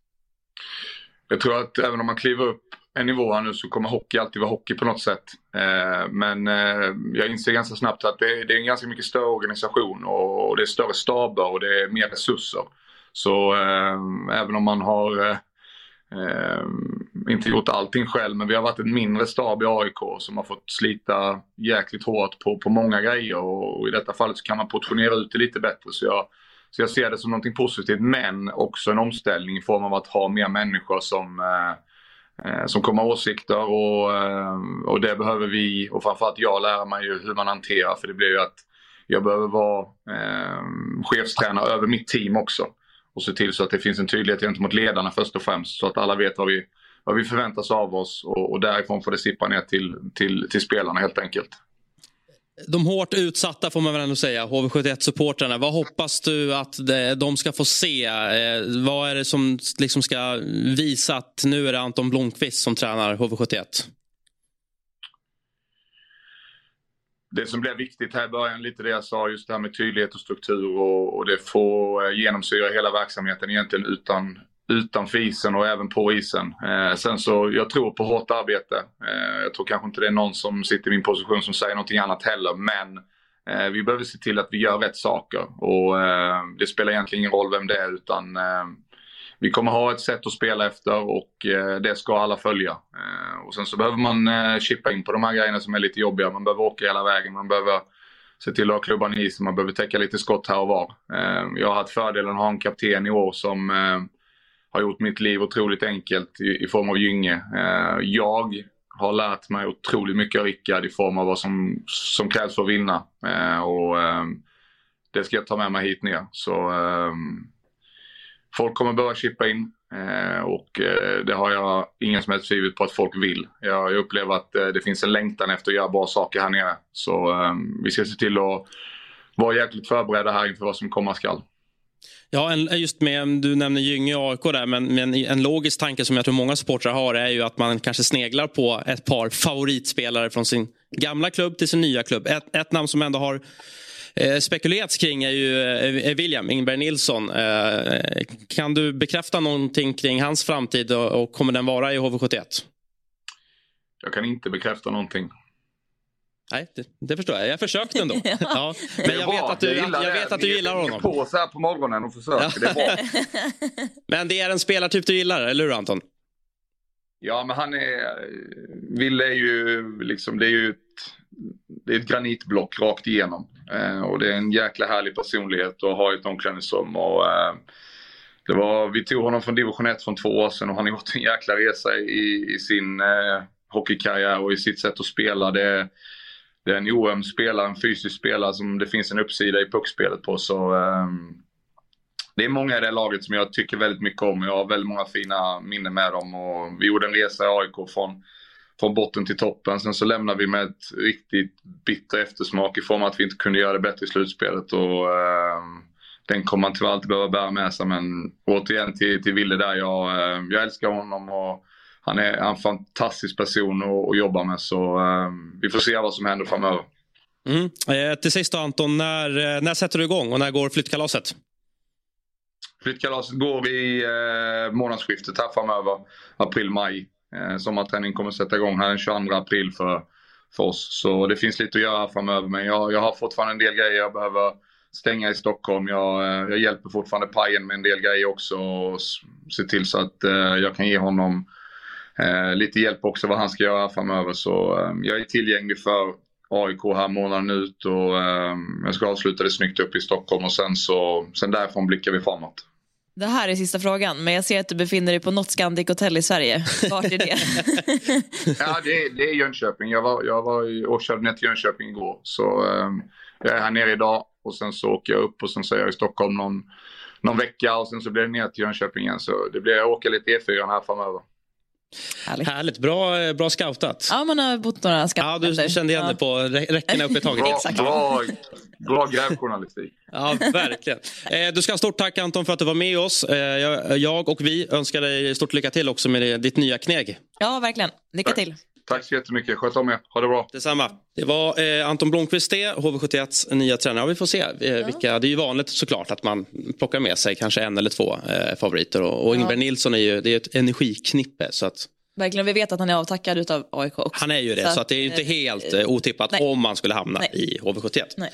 Jag tror att även om man kliver upp en nivå här nu så kommer hockey alltid vara hockey på något sätt. Eh, men eh, jag inser ganska snabbt att det, det är en ganska mycket större organisation och, och det är större staber och det är mer resurser. Så eh, även om man har eh, inte gjort allting själv, men vi har varit en mindre stab i A I K som har fått slita jäkligt hårt på, på många grejer och, och i detta fallet så kan man portionera ut det lite bättre. Så jag, så jag ser det som någonting positivt, men också en omställning i form av att ha mer människor som eh, som kommer åsikter och, och det behöver vi och framförallt jag lära mig ju hur man hanterar, för det blir ju att jag behöver vara eh, chefstränare över mitt team också och se till så att det finns en tydlighet gentemot ledarna först och främst så att alla vet vad vi, vad vi förväntas av oss och, och därifrån får det sippa ner till, till, till spelarna helt enkelt. De hårt utsatta får man väl ändå säga, H V sjuttioett-supportrarna. Vad hoppas du att de ska få se? Vad är det som liksom ska visa att nu är det Anton Blomqvist som tränar H V sjuttioett? Det som blev viktigt här i början, lite det jag sa, just det här med tydlighet och struktur, och, och det får genomsyra hela verksamheten egentligen utan, utanför isen och även på isen. Eh, sen så, jag tror på hårt arbete. Eh, jag tror kanske inte det är någon som sitter i min position som säger någonting annat heller, men eh, vi behöver se till att vi gör rätt saker, och eh, det spelar egentligen ingen roll vem det är, utan eh, vi kommer ha ett sätt att spela efter, och eh, det ska alla följa. Eh, och sen så behöver man eh, chippa in på de här grejerna som är lite jobbiga. Man behöver åka hela vägen, man behöver se till att ha klubban i isen, man behöver täcka lite skott här och var. Eh, jag har haft fördelen att ha en kapten i år som eh, har gjort mitt liv otroligt enkelt i, i form av Gynge. Eh, jag har lärt mig otroligt mycket av Rickard i form av vad som, som krävs för att vinna. Eh, och eh, det ska jag ta med mig hit ner. Så... Eh, Folk kommer börja chippa in, eh, och eh, det har jag ingen som helst tvivel på att folk vill. Jag, jag upplever att eh, det finns en längtan efter att göra bra saker här nere. Så eh, vi ska se till att vara jäkligt förberedda här inför vad som komma skall. Ja, en, just med, du nämner Gynge och A I K där, men, men en logisk tanke som jag tror många supportrar har är ju att man kanske sneglar på ett par favoritspelare från sin gamla klubb till sin nya klubb. Ett, ett namn som ändå har Eh, spekulerats kring är ju eh, William Ingberg Nilsson. Eh, kan du bekräfta någonting kring hans framtid, och, och kommer den vara i H V sjuttioett? Jag kan inte bekräfta någonting. Nej, det, det förstår jag. Jag försökte ändå. Ja. Ja. Men jag vet att du, jag jag vet att du gillar honom. På så här på morgonen och försöker. Ja. Det är bra. Men det är en spelartyp du gillar, eller hur Anton? Ja, men han är... Wille är ju liksom... Det är ju ett, det är ett granitblock rakt igenom. Eh, och det är en jäkla härlig personlighet att ha ett omklädningsrum. Och, eh, det var, vi tog honom från division ett från två år sedan, och han har gjort en jäkla resa i, i sin eh, hockeykarriär och i sitt sätt att spela. Det, det är en O M-spelare, en fysisk spelare som det finns en uppsida i puckspelet på. Så eh, det är många i det laget som jag tycker väldigt mycket om. Jag har väldigt många fina minnen med dem, och vi gjorde en resa i A I K från från botten till toppen. Sen så lämnar vi med ett riktigt bitter eftersmak i form av att vi inte kunde göra det bättre i slutspelet, och eh, den kommer man tyvärr alltid behöva bära med sig. Men återigen till, till Wille där, jag, eh, jag älskar honom, och han är en fantastisk person att, att jobba med, så eh, vi får se vad som händer framöver. Mm. Eh, till sist då, Anton, när, när sätter du igång och när går flyttkalaset? Flyttkalaset går i eh, månadsskiftet här framöver, april-maj. Eh, sommarträning kommer att sätta igång här den tjugoandra april för, för oss. Så det finns lite att göra framöver. Men jag, jag har fortfarande en del grejer jag behöver stänga i Stockholm. Jag, eh, jag hjälper fortfarande Pajen med en del grejer också. Och se till så att eh, jag kan ge honom eh, lite hjälp också vad han ska göra framöver. Så eh, jag är tillgänglig för A I K här månaden ut. Och eh, jag ska avsluta det snyggt upp i Stockholm. Och sen, så, sen därifrån blickar vi framåt. Det här är sista frågan, men jag ser att du befinner dig på något Scandic Hotel i Sverige. Vart är det? Ja, det är, det är Jönköping. Jag var, jag var i, och körde ner till Jönköping igår. Så um, jag är här nere idag, och sen så åker jag upp, och sen så är jag i Stockholm någon, någon vecka, och sen så blir det ner till Jönköping igen. Så det blir jag åka lite E fyra här framöver. Härligt. Härligt, bra, bra scoutat. Ja, man har bott några scoutat. Ja, du kände igen det på räckorna uppe i taget. Bra, Exakt. bra, bra grävjournalistik. Ja, verkligen. Eh, du ska ha stort tack, Anton, för att du var med oss. Eh, jag, jag och vi önskar dig stort lycka till också med ditt nya knägg. Ja, verkligen. Lycka till. Tack så jättemycket. Sköt om er. Ha det bra. Detsamma. Det var eh, Anton Blomqvist, H V sjuttioetts nya tränare. Ja, vi får se eh, vilka. Det är ju vanligt såklart att man plockar med sig kanske en eller två eh, favoriter. Och, och Ingberg ja. Nilsson är ju det är ett energiknippe, så att verkligen, vi vet att han är avtackad utav A I K också. Han är ju det, så, så att det är ju inte helt eh, otippat nej. om man skulle hamna nej. i H V sjuttioett. Nej.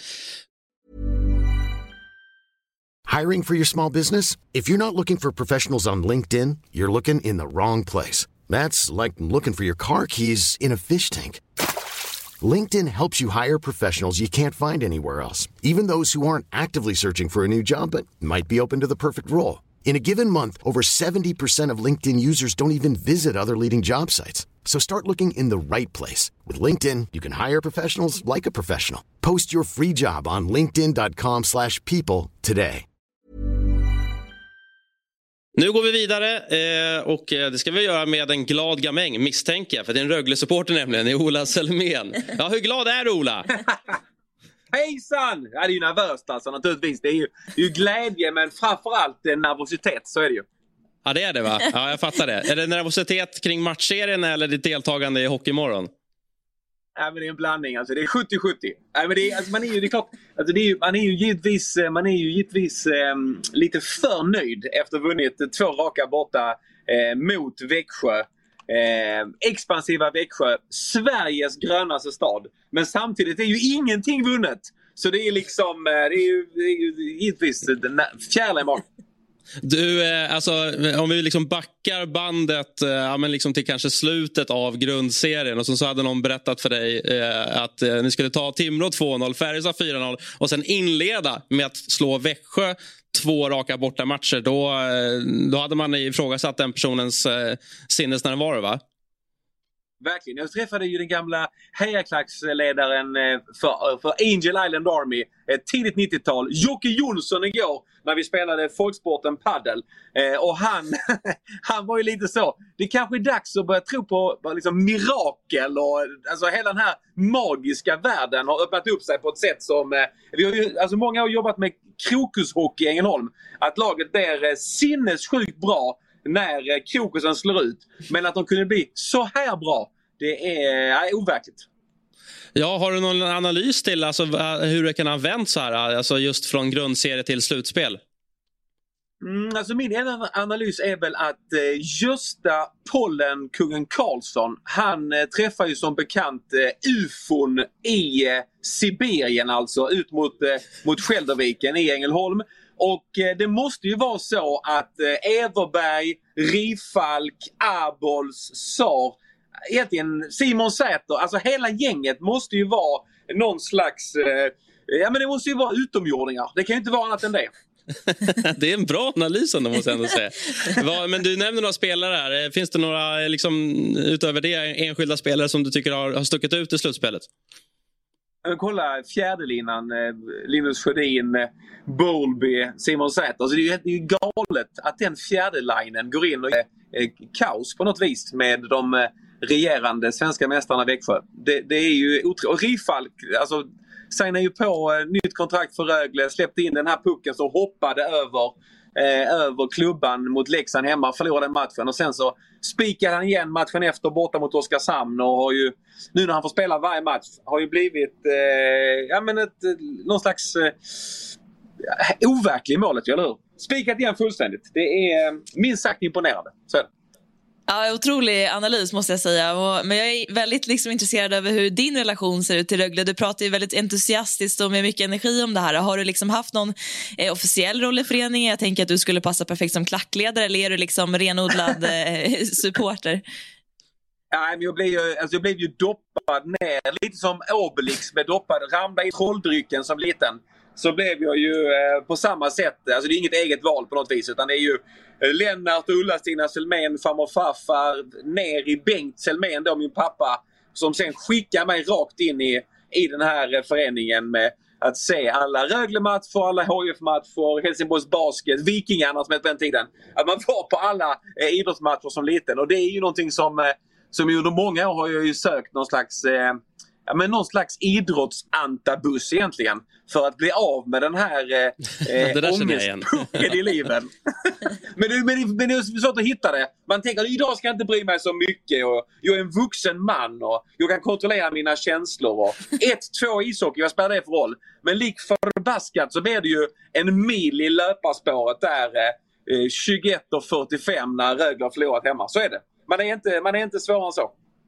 Hiring for your small business? If you're not looking for professionals on LinkedIn, you're looking in the wrong place. That's like looking for your car keys in a fish tank. LinkedIn helps you hire professionals you can't find anywhere else, even those who aren't actively searching for a new job but might be open to the perfect role. In a given month, over seventy percent of LinkedIn users don't even visit other leading job sites. So start looking in the right place. With LinkedIn, you can hire professionals like a professional. Post your free job on linkedin dot com slash people today. Nu går vi vidare eh, och det ska vi göra med en glad gamäng, misstänker jag. För det är en Rögle-supporter nämligen, det är Ola Selmén. Ja, hur glad är du, Ola? hejsan! Ja, det är ju nervöst alltså naturligtvis. Det är ju, det är ju glädje men framförallt eh, nervositet, så är det ju. Ja, det är det va? Ja, jag fattar det. Är det nervositet kring matchserien eller ditt deltagande i Hockeymorgon? Ja, men det är en blandning alltså. Det är sjuttio sjuttio. Ja, men det är, alltså, man är ju, det är klart, alltså, det är ju, man är ju givetvis, man är ju givetvis eh, lite för nöjd efter vunnit två raka borta eh, mot Växjö. Eh, expansiva Växjö, Sveriges grönaste stad. Men samtidigt är ju ingenting vunnet. Så det är liksom, det är ju, det är ju givetvis fjärla i magen. Du, eh, alltså, om vi liksom backar bandet eh, ja, men liksom till kanske slutet av grundserien och så, så hade någon berättat för dig eh, att eh, ni skulle ta Timrå två noll, Färjestad fyra noll och sen inleda med att slå Växjö två raka borta matcher. Då, eh, då hade man ifrågasatt den personens eh, sinnesnärvaro, va? Verkligen. Jag träffade ju den gamla hejaklacksledaren för, för Angel Island Army tidigt nittiotal, Jocke Jonsson, igår när vi spelade folksporten paddel. Eh, och han, han var ju lite så. Det kanske är dags att börja tro på liksom, mirakel och alltså, hela den här magiska världen har öppnat upp sig på ett sätt som eh, vi har ju, alltså, många har jobbat med krokushockey i Ängelholm. Att laget blir eh, sinnessjukt bra när eh, krokusen slår ut. Men att de kunde bli så här bra, det är, är overkligt. Ja, har du någon analys till alltså, hur det kan ha vänt så här, alltså just från grundserie till slutspel? Mm, alltså min ena analys är väl att eh, Gösta Pollen Kungen Karlsson, han eh, träffar ju som bekant eh, U F O N i eh, Sibirien, alltså ut mot, eh, mot Skälderviken i Ängelholm. Och eh, det måste ju vara så att eh, Everberg, Rifalk, Abols, Sar, egentligen Simon Säter, alltså hela gänget måste ju vara någon slags, eh, ja men det måste ju vara utomjordingar. Det kan ju inte vara annat än det. Det är en bra analys ändå, måste jag ändå säga. Men du nämner några spelare här. Finns det några, liksom, utöver det, enskilda spelare som du tycker har, har stuckit ut i slutspelet? Kolla fjärdelinan, Linus Sjödin, Bowlby, Simon Säter. Alltså det är ju, det är ju galet att den fjärdelinen går in och är kaos på något vis med de regerande svenska mästarna Växjö. Det, det är ju otroligt. Och Rifalk, alltså signar ju på eh, nytt kontrakt för Rögle, släppte in den här pucken som hoppade över eh, över klubban mot Leksand hemma, förlorade matchen och sen så spikade han igen matchen efter borta mot Oskarshamn och har ju, nu när han får spela varje match, har ju blivit eh, ja men ett, någon slags eh, overklig målet, eller hur? Spikat igen fullständigt. Det är eh, minst sagt imponerande. Så. Ja, otrolig analys måste jag säga. Och, men jag är väldigt liksom intresserad över hur din relation ser ut till Rögle. Du pratar ju väldigt entusiastiskt och med mycket energi om det här. Har du liksom haft någon eh, officiell roll i föreningen? Jag tänker att du skulle passa perfekt som klackledare, eller är du liksom renodlad eh, supporter? Ja, men jag blev ju, alltså jag blev ju doppad ner, lite som Obelix blev doppad, ramlade i trolldrycken som liten. Så blev jag ju eh, på samma sätt, alltså det är inget eget val på något vis, utan det är ju eh, Lennart och Ulla-Stina Selmén, farmor farfar, ner i Bengt Selmén då, min pappa, som sen skickar mig rakt in i, i den här eh, föreningen med att se alla Rögle-matcher, alla H I F-matcher, Helsingborgs basket, Vikingarna som hette på den tiden. Att man var på alla eh, idrottsmatcher som liten, och det är ju någonting som, eh, som under många år har jag ju sökt någon slags... Eh, Ja, men någon slags idrottsantabus egentligen för att bli av med den här eh, ångestpucken i livet. men, det, men, det, men det är svårt att hitta det. Man tänker att idag ska jag inte bry mig så mycket och jag är en vuxen man och jag kan kontrollera mina känslor och ett, två ishockey, vad spelar det för roll? Men lik förbaskat så blir det ju en mil i löparspåret där eh, tjugoett och fyrtiofem när Rögle har förlorat hemma. Så är det. Man är inte, man är inte svårare än så.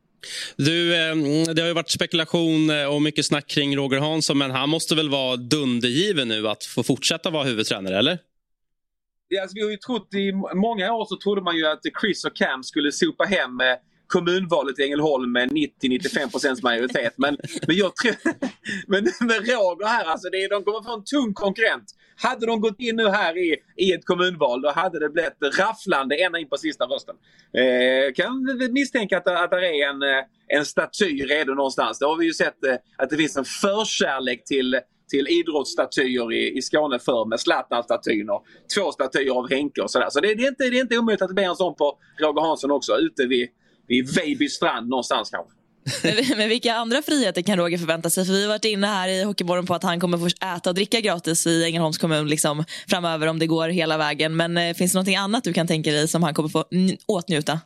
Du, det har ju varit spekulation och mycket snack kring Roger Hansson, men han måste väl vara dundergiven nu att få fortsätta vara huvudtränare, eller? Ja, alltså vi har ju trott i många år så trodde man ju att Chris och Cam skulle sopa hem kommunvalet i Ängelholm med nittio till nittiofem procent majoritet. Men, men jag tror men med Roger här, alltså det är, de kommer få en tung konkurrent. Hade de gått in nu här i, i ett kommunval, då hade det blivit rafflande ända in på sista rösten. Eh, kan misstänka att, att det är en, en staty redo någonstans. Det har vi ju sett eh, att det finns en förkärlek till, till idrottsstatyer i, i Skåne för med Zlatan-statyn och två statyer av Henke och sådär. Så det, det, är inte, det är inte omöjligt att det blir en sån på Roger Hansson också, ute vid vid Vejby strand någonstans kanske. men, men vilka andra friheter kan Roger förvänta sig? För vi har varit inne här i Hockeymorgon på att han kommer få äta och dricka gratis i Ängelholms kommun liksom, framöver om det går hela vägen. Men eh, finns det något annat du kan tänka dig som han kommer få n- åtnjuta?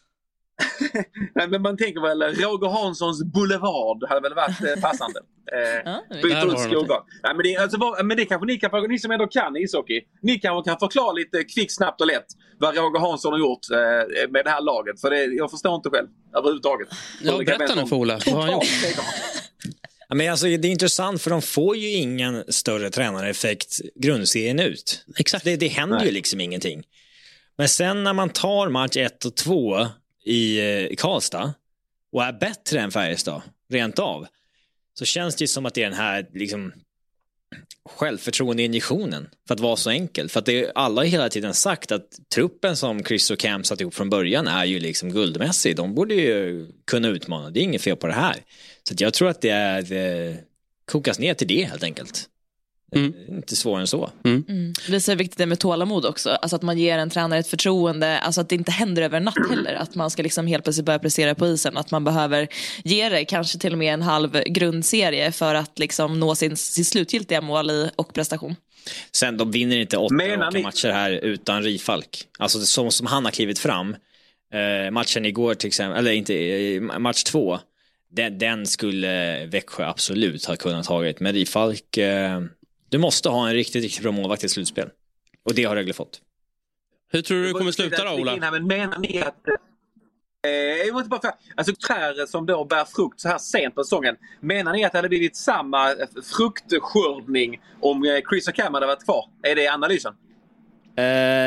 Nej, men man tänker väl Roger Hanssons boulevard hade väl varit eh, passande. Eh, ja, byta ut skogar. Nej, men, det, alltså, vad, men det kanske ni kan, ni som ändå kan ishockey, ni kanske kan förklara lite kvickt, snabbt och lätt vad Roger Hansson har gjort eh, med det här laget. För det, jag förstår inte själv överhuvudtaget. Ja, berätta nu för Ola. Vad har han gjort? Ja, men alltså, det är intressant för de får ju ingen större tränareffekt grundserien ut. Exakt. Det, det händer Nej. ju liksom ingenting. Men sen när man tar match ett och två i, i Karlstad och är bättre än Färjestad, rent av, så känns det ju som att det är den här liksom, självförtroende-injektionen för att vara så enkelt. För att det, alla har hela tiden sagt att truppen som Chris och Cam satt ihop från början är ju liksom guldmässig. De borde ju kunna utmana. Det är inget fel på det här. Så att jag tror att det är det kokas ner till det helt enkelt. Mm. Inte svårare än så. Mm. Mm. Det är så viktigt det med tålamod också. Alltså att man ger en tränare ett förtroende. Alltså att det inte händer över en natt heller. Att man ska liksom helt plötsligt börja prestera på isen. Att man behöver ge det kanske till och med en halv grundserie för att liksom nå sin, sin slutgiltiga mål i, och prestation. Sen de vinner inte åtta ni... matcher här utan Rifalk. Alltså som, som han har klivit fram. Eh, matchen igår till exempel, eller inte, match två. Den, den skulle Växjö absolut ha kunnat tagit. Men Rifalk... Eh, Du måste ha en riktigt, riktigt bra målvakt i slutspel. Och det har Rögle fått. Hur tror du det kommer sluta då, Ola? Men menar ni att... Eh, jag måste bara för, alltså träd som då bär frukt så här sent på säsongen. Menar ni att det hade blivit samma fruktskördning om Chris och Cam hade varit kvar? Är det analysen? Eh,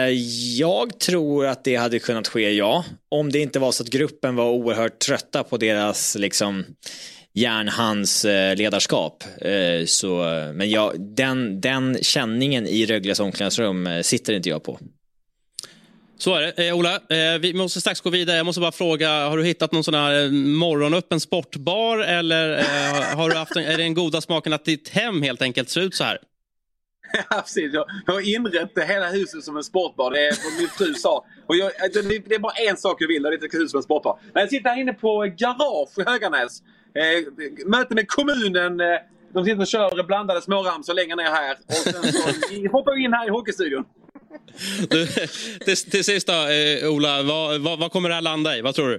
jag tror att det hade kunnat ske, ja. Om det inte var så att gruppen var oerhört trötta på deras liksom... järnhands eh, ledarskap eh, så, men jag, den, den känningen i Rögles omklädningsrum eh, sitter inte jag på. Så är det. Eh, Ola, eh, vi måste strax gå vidare. Jag måste bara fråga, har du hittat någon sån här morgonöppen sportbar eller eh, har du haft en, är det en goda smaken att ditt hem helt enkelt ser ut så här? Ja, precis. Jag har inrett hela huset som en sportbar. Det är vad min fru sa. Och jag, det är bara en sak jag vill, det är ett hus som en sportbar. När jag sitter här inne på Garage i Höganäs, eh, möte med kommunen, eh, de sitter och kör blandade småramsor längre ner här. Och sen så hoppar vi in här i hockeystudion. Du, till, till sist då, eh, Ola, vad, vad, vad kommer det här landa i? Vad tror du?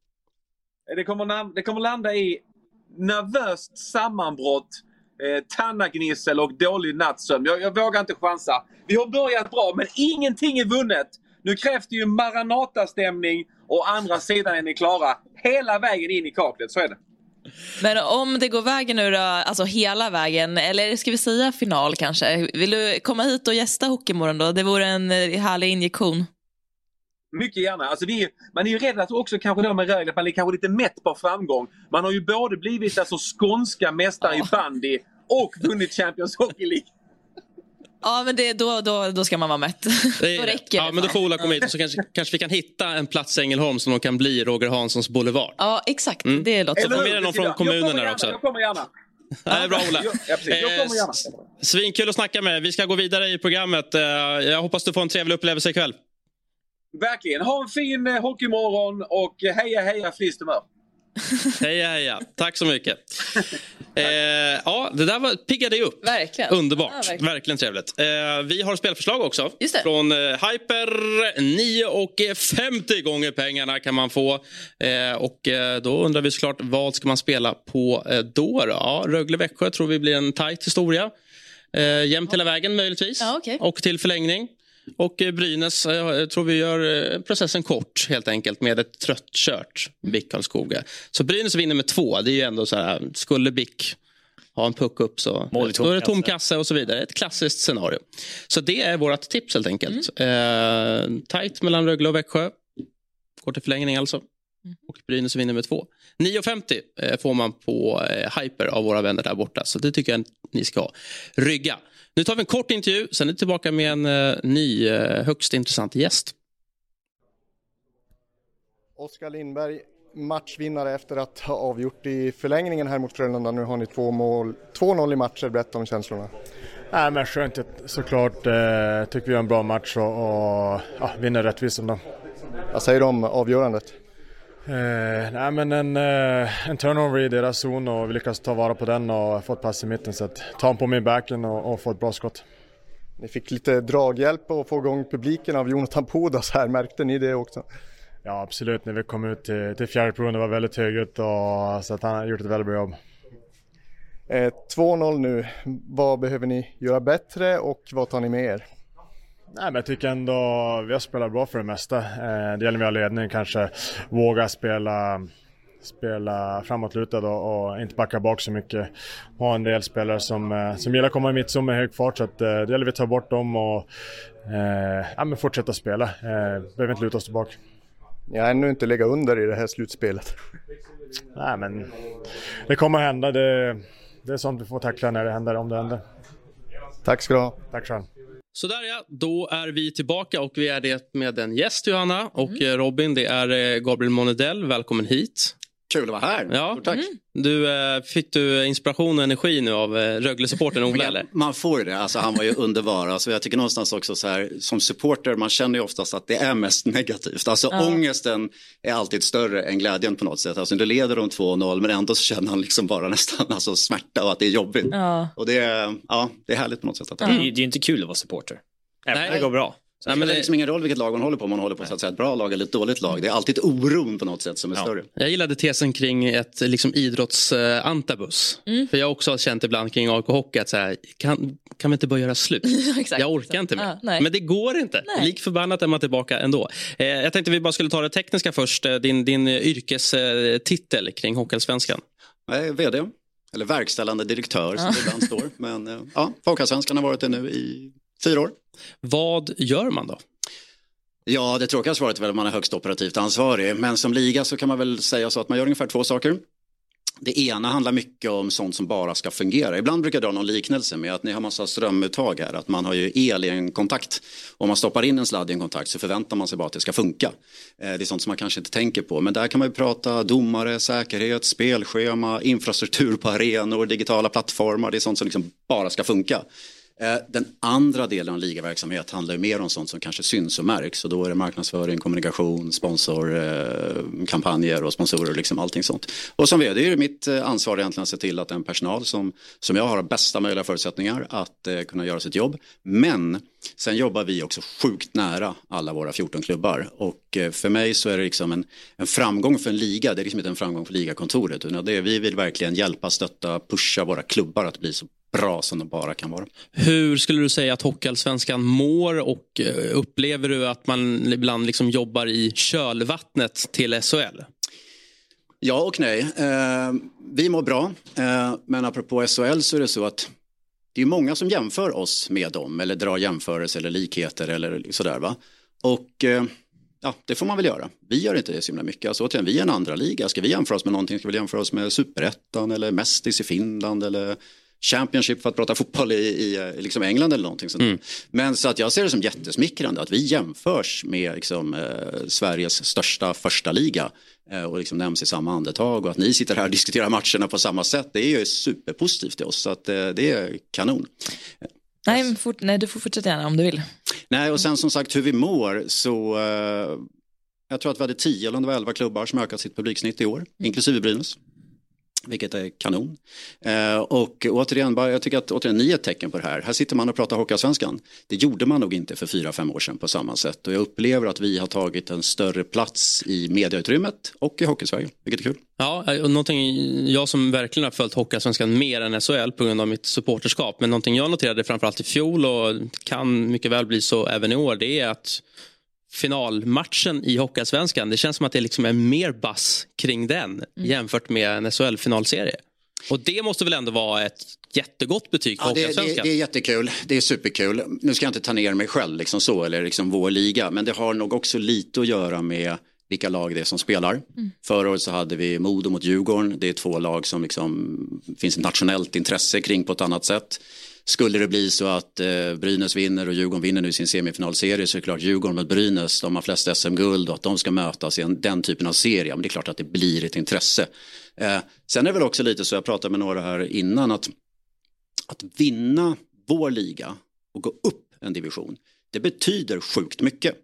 Det kommer, det kommer landa i nervöst sammanbrott, eh, tannagnissel och dålig nattsömn. Jag, jag vågar inte chansa. Vi har börjat bra, men ingenting är vunnet. Nu krävs det ju Maranata-stämning och andra sidan är ni klara. Hela vägen in i kaklet, så är det. Men om det går vägen nu då, alltså hela vägen, eller ska vi säga final kanske? Vill du komma hit och gästa Hockeymorgon då? Det vore en härlig injektion. Mycket gärna. Alltså vi, man är ju rädd att också kanske då med Rögle, man är kanske lite mätt på framgång. Man har ju både blivit alltså skånska mästare oh. i bandy och vunnit Champions Hockey League. Ja, men det, då, då, då ska man vara mätt. Det, då räcker ja, det. Men då får Ola komma hit och så kanske, kanske vi kan hitta en plats i Ängelholm som de kan bli Roger Hanssons boulevard. Ja, exakt. Mm. Det låter så. Får vi någon från kommunen här också. Jag kommer gärna. Ja, det är bra, Ola. Jag, jag, jag kommer gärna. Svinkul att snacka med. Vi ska gå vidare i programmet. Jag hoppas du får en trevlig upplevelse ikväll. Verkligen. Ha en fin hockeymorgon och heja, heja, friskt humör. Heja, heja. Tack så mycket. Eh, ja, det där var, piggade ju upp. Verkligen. Underbart. Ja, verkligen. verkligen trevligt. Eh, vi har spelförslag också. Just det. Från eh, Hyper. nio femtio gånger pengarna kan man få. Eh, och eh, då undrar vi såklart, vad ska man spela på eh, då? Ja, Rögle-Växjö tror vi blir en tajt historia. Eh, jämnt hela vägen möjligtvis. Ja, okay. Och till förlängning. Och Brynäs, jag tror vi gör processen kort helt enkelt med ett trött kört Bick Karlskoga. Så Brynäs vinner med två. Det är ju ändå så här, skulle Bick ha en puck upp så då är det tom kasse och så vidare. Ett klassiskt scenario. Så det är vårt tips helt enkelt. Mm. Eh, tajt mellan Rögle och Växjö. Går till förlängning alltså. Mm. Och Brynäs vinner med två. nio femtio eh, får man på eh, Hyper av våra vänner där borta. Så det tycker jag ni ska rygga. Nu tar vi en kort intervju, sen är vi tillbaka med en uh, ny, uh, högst intressant gäst. Oskar Lindberg, matchvinnare efter att ha avgjort i förlängningen här mot Frölunda. Nu har ni två mål, två noll i matcher. Berätta om känslorna. Nej, men skönt såklart. Eh, tycker vi har en bra match och, och ja, vinner rättvist om dem. Vad säger du om avgörandet? Eh, nej men en, eh, en turnover i deras zon och vi lyckas ta vara på den och få ett pass i mitten så att ta på mig backen och, och få ett bra skott. Ni fick lite draghjälp och få igång publiken av Jonathan Pudas här, märkte ni det också? Ja absolut, när vi kom ut till, till fjärde proven, det var väldigt högt och så att han har gjort ett väldigt bra jobb. Eh, två noll nu, vad behöver ni göra bättre och vad tar ni med er? Nej, men jag tycker ändå vi har spelat bra för det mesta. Eh, det gäller med ledning kanske våga spela, spela framåtlutad och, och inte backa bak så mycket. Ha en del spelare som, eh, som gillar att komma i mittzon med hög fart så att, eh, det gäller vi att ta bort dem och eh, ja, men fortsätta spela. Eh, behöver inte luta oss tillbaka. Jag har ännu inte lägga under i det här slutspelet. Nej, men det kommer att hända. Det, det är sånt vi får tackla när det händer, om det händer. Tack ska du ha. Tack själv. Så där ja, då är vi tillbaka och vi är det med en gäst, Johanna. Och mm. Robin, det är Gabriel Monedell. Välkommen hit. Kul att vara här. Ja, tack. Mm. Du, fick du inspiration och energi nu av Rögle-supporten Ola, eller? Man får ju det. Alltså, han var ju underbar. Alltså, jag tycker någonstans också så här, som supporter, man känner ju oftast att det är mest negativt. Alltså ja. Ångesten är alltid större än glädjen på något sätt. Alltså, du leder om två noll men ändå så känner han liksom bara nästan alltså, smärta och att det är jobbigt. Ja. Och det är, ja, det är härligt på något sätt. Att det, mm. det är ju inte kul att vara supporter. Nej, det går bra. Nej, men det är liksom ingen roll vilket lag man håller på. Man håller på så att säga, ett bra lag eller ett dåligt lag. Det är alltid oron på något sätt som är ja. större. Jag gillade tesen kring ett liksom, idrottsantabus. Mm. För jag har också känt ibland kring A I K-hockey att så här, kan, kan vi inte bara göra slut? Jag orkar inte mer. Ja, men det går inte. Nej. Lik förbannat är man tillbaka ändå. Eh, jag tänkte vi bara skulle ta det tekniska först. Din, din yrkestitel kring Hockeyallsvenskan. Jag är vd. Eller verkställande direktör som ja. det ibland står. Men ja, Hockeyallsvenskan har varit det nu i fyra år. Vad gör man då? Ja, det tråkiga svaret är väl att man är högst operativt ansvarig. Men som liga så kan man väl säga så att man gör ungefär två saker. Det ena handlar mycket om sånt som bara ska fungera. Ibland brukar jag dra någon liknelse med att ni har massa strömuttag här. Att man har ju el i en kontakt. Om man stoppar in en sladd i en kontakt så förväntar man sig bara att det ska funka. Det är sånt som man kanske inte tänker på. Men där kan man ju prata domare, säkerhet, spelschema, infrastruktur på arenor, digitala plattformar. Det är sånt som liksom bara ska funka. Den andra delen av ligaverksamhet handlar ju mer om sånt som kanske syns och märks. Och då är det marknadsföring, kommunikation, sponsorkampanjer och sponsorer och liksom allting sånt. Och som vd är det mitt ansvar egentligen att se till att den personal som, som jag har bästa möjliga förutsättningar att eh, kunna göra sitt jobb. Men sen jobbar vi också sjukt nära alla våra fjorton klubbar. Och eh, för mig så är det liksom en, en framgång för en liga. Det är liksom inte en framgång för ligakontoret. Utan det är, vi vill verkligen hjälpa, stötta, pusha våra klubbar att bli så bra som de bara kan vara. Hur skulle du säga att Hockeyallsvenskan mår och upplever du att man ibland liksom jobbar i kölvattnet till S H L? Ja och nej. Eh, vi mår bra. Eh, men apropå S H L så är det så att det är många som jämför oss med dem eller drar jämförelser eller likheter eller sådär va. Och eh, ja, det får man väl göra. Vi gör inte det så himla mycket. Alltså, återigen, vi är en andra liga. Ska vi jämföra oss med någonting? Ska vi jämföra oss med Superettan eller Mestis i Finland eller Championship för att prata fotboll i, i liksom England eller någonting sånt. Mm. Men så att jag ser det som jättesmickrande att vi jämförs med liksom, eh, Sveriges största första liga eh, och liksom nämns i samma andetag och att ni sitter här och diskuterar matcherna på samma sätt, det är ju superpositivt till oss så att eh, det är kanon. Nej, men fort, nej, du får fortsätta gärna om du vill. Nej, och sen som sagt hur vi mår så eh, jag tror att vi hade tio eller elva klubbar som ökat sitt publiksnitt i år, mm. inklusive Brynäs. Vilket är kanon. Eh, och återigen, bara, jag tycker att återigen, ni är ett tecken på det här. Här sitter man och pratar Hockeyallsvenskan. Det gjorde man nog inte för fyra, fem år sedan på samma sätt. Och jag upplever att vi har tagit en större plats i mediautrymmet och i Hockeysverige, vilket är kul. Ja, och någonting jag som verkligen har följt Hockeyallsvenskan mer än S H L på grund av mitt supporterskap. Men någonting jag noterade framförallt i fjol och kan mycket väl bli så även i år, det är att finalmatchen i Hockeyallsvenskan, det känns som att det liksom är mer bass kring den mm. jämfört med en S H L-finalserie. Och det måste väl ändå vara ett jättegott betyg för ja, det, Hockeyallsvenskan? Det, det är jättekul, det är superkul. Nu ska jag inte ta ner mig själv liksom så, eller liksom vår liga, men det har nog också lite att göra med vilka lag det är som spelar. Mm. Förra året så hade vi Modo mot Djurgården. Det är två lag som liksom finns ett nationellt intresse kring på ett annat sätt. Skulle det bli så att eh, Brynäs vinner och Djurgården vinner nu sin semifinalserie så är det klart Djurgården mot Brynäs, de har flest S M-guld och att de ska mötas i en, den typen av serie. Men det är klart att det blir ett intresse. Eh, sen är det väl också lite så, jag pratade med några här innan, att, att vinna vår liga och gå upp en division, det betyder sjukt mycket.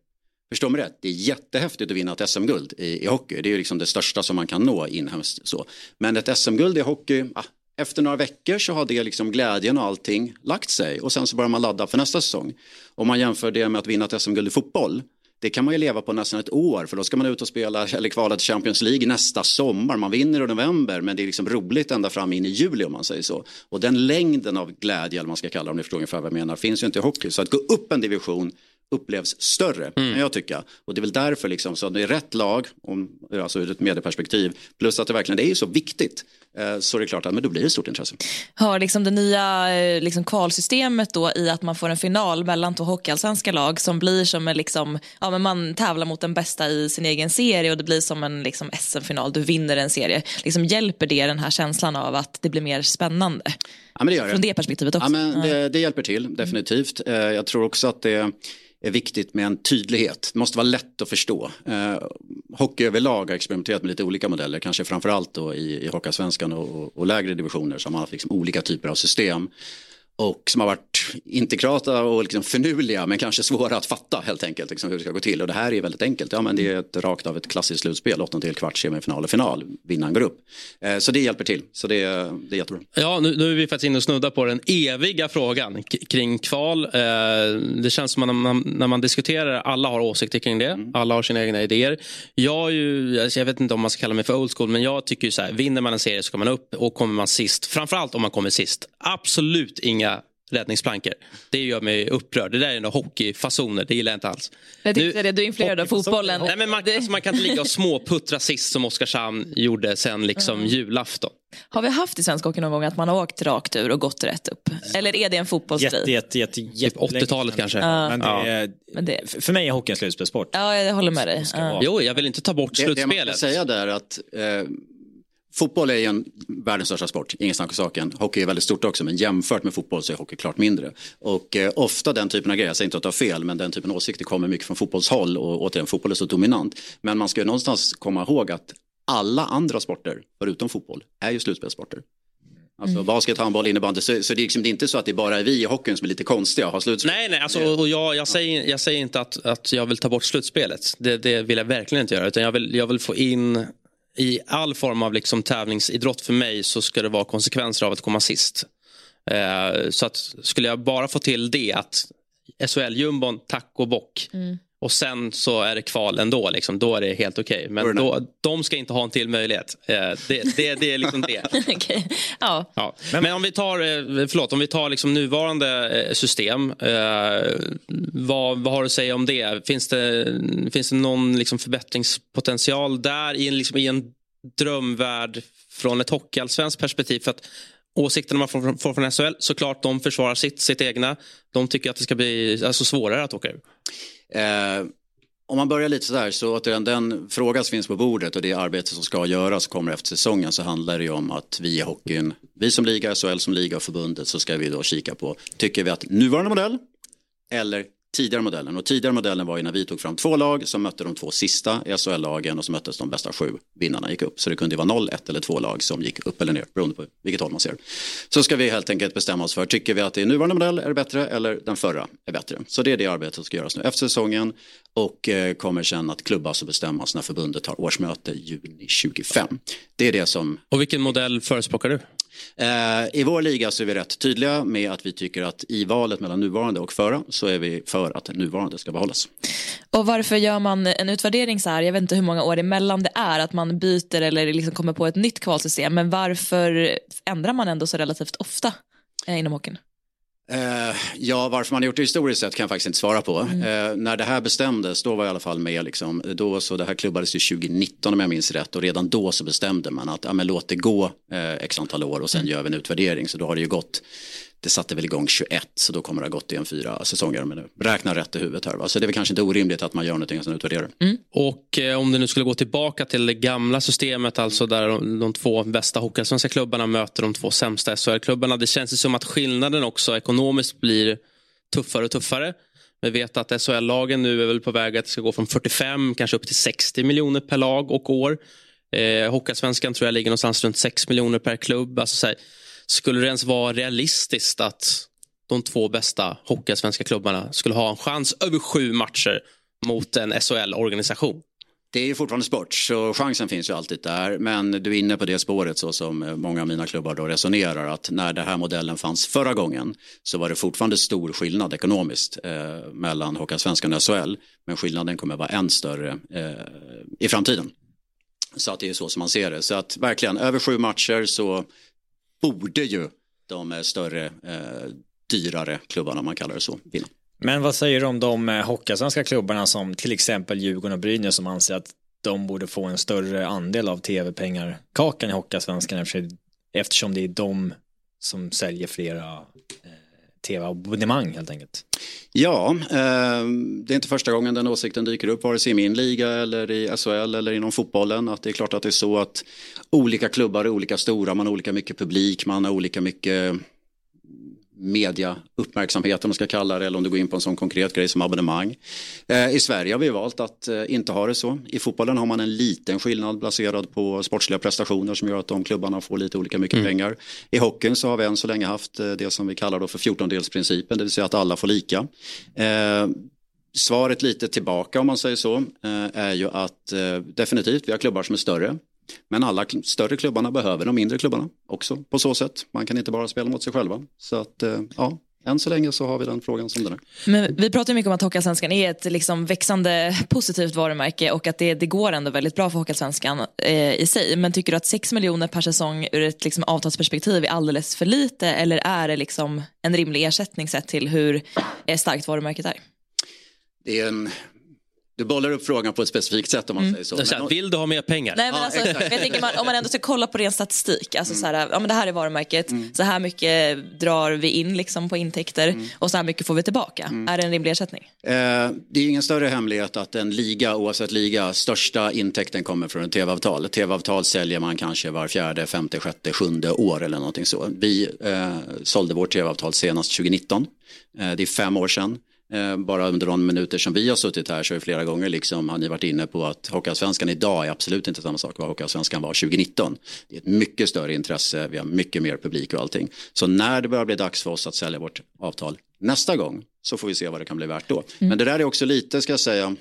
Förstår mig rätt, det är jättehäftigt att vinna ett S M-guld i, i hockey. Det är ju liksom det största som man kan nå inhemskt så. Men ett S M-guld i hockey, ah, efter några veckor så har det liksom glädjen och allting lagt sig. Och sen så börjar man ladda för nästa säsong. Om man jämför det med att vinna ett S M-guld i fotboll, det kan man ju leva på nästan ett år. För då ska man ut och spela eller kvala till Champions League nästa sommar. Man vinner i november, men det är liksom roligt ända fram in i juli om man säger så. Och den längden av glädje, eller man ska kalla det, om ni förstår ungefär vad jag menar, finns ju inte i hockey. Så att gå upp en division upplevs större, mm. kan jag tycka. Och det är väl därför liksom, så att det är rätt lag, om, alltså ur ett medieperspektiv, plus att det verkligen det är ju så viktigt, eh, så är det klart att men då blir det stort intresse. Har liksom det nya liksom, kvalsystemet då i att man får en final mellan två hockeyallsvenska lag som blir som en liksom, ja men man tävlar mot den bästa i sin egen serie och det blir som en liksom S M-final, du vinner en serie. Liksom hjälper det den här känslan av att det blir mer spännande? Ja, men det gör det. Från det perspektivet också. Ja, men det, det hjälper till, definitivt. Eh, jag tror också att det är viktigt med en tydlighet. Det måste vara lätt att förstå. Eh, hockey överlag har experimenterat med lite olika modeller. Kanske framförallt då i, i Hockeyallsvenskan och, och lägre divisioner som har haft liksom olika typer av system. Och som har varit integrata och liksom förnuliga men kanske svåra att fatta helt enkelt liksom hur det ska gå till. Och det här är väldigt enkelt. Ja, men det är ett rakt av ett klassiskt slutspel. Åttondel, kvart, semifinal och final. Vinnaren går upp. Eh, så det hjälper till. Så det, det är jättebra. Ja, nu, nu är vi faktiskt inne och snudda på den eviga frågan k- kring kval. Eh, det känns som att när man, när man diskuterar, alla har åsikter kring det. Mm. Alla har sina egna idéer. Jag, ju, jag vet inte om man ska kalla mig för old school, men jag tycker ju så här, vinner man en serie så ska man upp och kommer man sist. Framförallt om man kommer sist. Absolut inga räddningsplankor. Det gör mig upprörd. Det där är några hockeyfasoner. Det gillar jag inte alls. Jag tyckte det, du är influerad av fotbollen. Nej, men man, alltså, man kan inte ligga och småputtra sist som Oskarshamn gjorde sen liksom mm. julafton. Har vi haft i svensk hockey någon gång att man har åkt rakt ur och gått rätt upp? Eller är det en fotbollsstrid? Jätte, jätte, jätte, jätte åttiotalet kanske. Ja. Men det är, men det... För mig är hockey en slutspelsport. Ja, jag håller med dig. Ja. Jo, jag vill inte ta bort det, slutspelet. Det man ska säga där att... Eh, fotboll är ju en världens största sport, ingen snack om saken. Hockey är väldigt stort också, men jämfört med fotboll så är hockey klart mindre. Och eh, ofta den typen av grejer, jag säger inte att det är fel, men den typen av åsikter kommer mycket från fotbollshåll och återigen, fotboll är så dominant. Men man ska ju någonstans komma ihåg att alla andra sporter, förutom fotboll, är ju slutspelsporter. Alltså mm. basket, handboll, innebandy, så, så det är liksom det är inte så att det bara är vi i hockeyn som är lite konstiga och har slutspel. Nej, nej, alltså, och jag, jag, säger, jag säger inte att, att jag vill ta bort slutspelet. Det, det vill jag verkligen inte göra, utan jag vill, jag vill få in... I all form av liksom tävlingsidrott för mig så ska det vara konsekvenser av att komma sist. Eh, så att skulle jag bara få till det att S H L-jumbon, tack och bock. Mm. Och sen så är det kval ändå, liksom, då är det helt okej. Okay. Men då, de ska inte ha en till möjlighet. Eh, det, det, det är liksom det. Okay. Ja. Ja. Men, men om vi tar, förlåt, om vi tar liksom nuvarande system, eh, vad, vad har du att säga om det? Finns det, finns det någon liksom förbättringspotential där i en, liksom, i en drömvärld från ett hockeyallsvenskt perspektiv? För att åsikterna man får, får från S H L, såklart de försvarar sitt, sitt egna. De tycker att det ska bli alltså, svårare att åka ur. Eh, om man börjar lite så här, så att den, den fråga som finns på bordet och det arbete som ska göras kommer efter säsongen, så handlar det ju om att vi i hockeyn, vi som liga, S H L som liga och förbundet, så ska vi då kika på, tycker vi att nuvarande modell eller tidigare modellen. Och tidigare modellen var ju när vi tog fram två lag som mötte de två sista i S H L-lagen och så möttes de bästa sju vinnarna gick upp. Så det kunde ju vara noll, ett eller två lag som gick upp eller ner beroende på vilket håll man ser. Så ska vi helt enkelt bestämma oss för, tycker vi att det är nuvarande modell är det bättre eller den förra är bättre. Så det är det arbetet som ska göras nu efter säsongen och eh, kommer sen att klubbas och bestämmas när förbundet har årsmöte juni tjugofem. Det är det som... Och vilken modell förespråkar du? Eh, I vår liga så är vi rätt tydliga med att vi tycker att i valet mellan nuvarande och förra så är vi för att nuvarande ska behållas. Och varför gör man en utvärdering så här? Jag vet inte hur många år emellan det är att man byter eller liksom kommer på ett nytt kvalsystem, men varför ändrar man ändå så relativt ofta eh, inom hockeyn? Uh, ja, varför man har gjort det historiskt sett kan jag faktiskt inte svara på. Mm. Uh, när det här bestämdes, då var jag i alla fall med liksom, då så det här klubbades ju tjugonitton om jag minns rätt och redan då så bestämde man att ja, men låt det gå uh, x antal år och sen mm. gör vi en utvärdering, så då har det ju gått, det satte väl igång tjugoett, så då kommer det ha gått i en fyra säsonger, men nu räknar rätt i huvudet här, va? Så det är väl kanske inte orimligt att man gör någonting och sen utvärderar. Mm. Och eh, om det nu skulle gå tillbaka till det gamla systemet, alltså där de, de två bästa hockeysvenska klubbarna möter de två sämsta S H L-klubbarna, det känns ju som att skillnaden också ekonomiskt blir tuffare och tuffare. Vi vet att S H L-lagen nu är väl på väg att det ska gå från fyrtiofem kanske upp till sextio miljoner per lag och år. Eh, Hockeysvenskan tror jag ligger någonstans runt sex miljoner per klubb. Alltså så här, skulle det ens vara realistiskt att de två bästa hockeysvenska klubbarna skulle ha en chans över sju matcher mot en S H L-organisation. Det är ju fortfarande sport, så chansen finns ju alltid där. Men du är inne på det spåret så som många av mina klubbar då resonerar, att när den här modellen fanns förra gången så var det fortfarande stor skillnad ekonomiskt eh, mellan Hockeyallsvenskan och S H L. Men skillnaden kommer vara än större eh, i framtiden. Så att det är så som man ser det. Så att verkligen över sju matcher så borde ju de större, eh, dyrare klubbarna, man kallar det så, vinna. Men vad säger du om de hockeyallsvenska klubbarna som till exempel Djurgården och Brynäs som anser att de borde få en större andel av tv-pengar kakan i hockeyallsvenskan eftersom det är de som säljer flera eh, tv-abonnemang helt enkelt? Ja, eh, det är inte första gången den åsikten dyker upp vare sig i min liga eller i S H L eller inom fotbollen, att det är klart att det är så att olika klubbar är olika stora, man har olika mycket publik, man har olika mycket media uppmärksamhet om man ska kalla det, eller om du går in på en sån konkret grej som abonnemang. Eh, I Sverige har vi valt att eh, inte ha det så. I fotbollen har man en liten skillnad baserad på sportsliga prestationer som gör att de klubbarna får lite olika mycket mm. pengar. I hockeyn så har vi än så länge haft eh, det som vi kallar då för fjortondelsprincipen, det vill säga att alla får lika. Eh, svaret lite tillbaka om man säger så eh, är ju att eh, definitivt vi har klubbar som är större. Men alla större klubbarna behöver de mindre klubbarna också på så sätt. Man kan inte bara spela mot sig själva. Så att ja, än så länge så har vi den frågan som den är. Men vi pratar mycket om att Hockeyallsvenskan är ett liksom växande positivt varumärke och att det, det går ändå väldigt bra för Hockeyallsvenskan eh, i sig. Men tycker du att sex miljoner per säsong ur ett liksom avtalsperspektiv är alldeles för lite, eller är det liksom en rimlig ersättning sett till hur eh, starkt varumärket är? Det är en... Du bollar upp frågan på ett specifikt sätt om man mm. säger så. Men... Vill du ha mer pengar? Nej, men alltså, jag tänker man, om man ändå ska kolla på ren statistik. Alltså mm. så här, ja men det här är varumärket. Mm. Så här mycket drar vi in liksom på intäkter. Mm. Och så här mycket får vi tillbaka. Mm. Är det en rimlig ersättning? Eh, det är ingen större hemlighet att en liga, oavsett liga, största intäkten kommer från ett tv-avtal. Ett tv-avtal säljer man kanske var fjärde, femte, sjätte, sjunde år eller någonting så. Vi eh, sålde vårt tv-avtal senast tjugonitton. Eh, det är fem år sedan. Eh, bara under de minuter som vi har suttit här så är flera gånger liksom har ni varit inne på att Hockeyallsvenskan idag är absolut inte samma sak vad Hockeyallsvenskan var tjugonitton. Det är ett mycket större intresse, vi har mycket mer publik och allting. Så när det börjar bli dags för oss att sälja vårt avtal nästa gång så får vi se vad det kan bli värt då. Mm. Men det där är också lite, ska jag säga,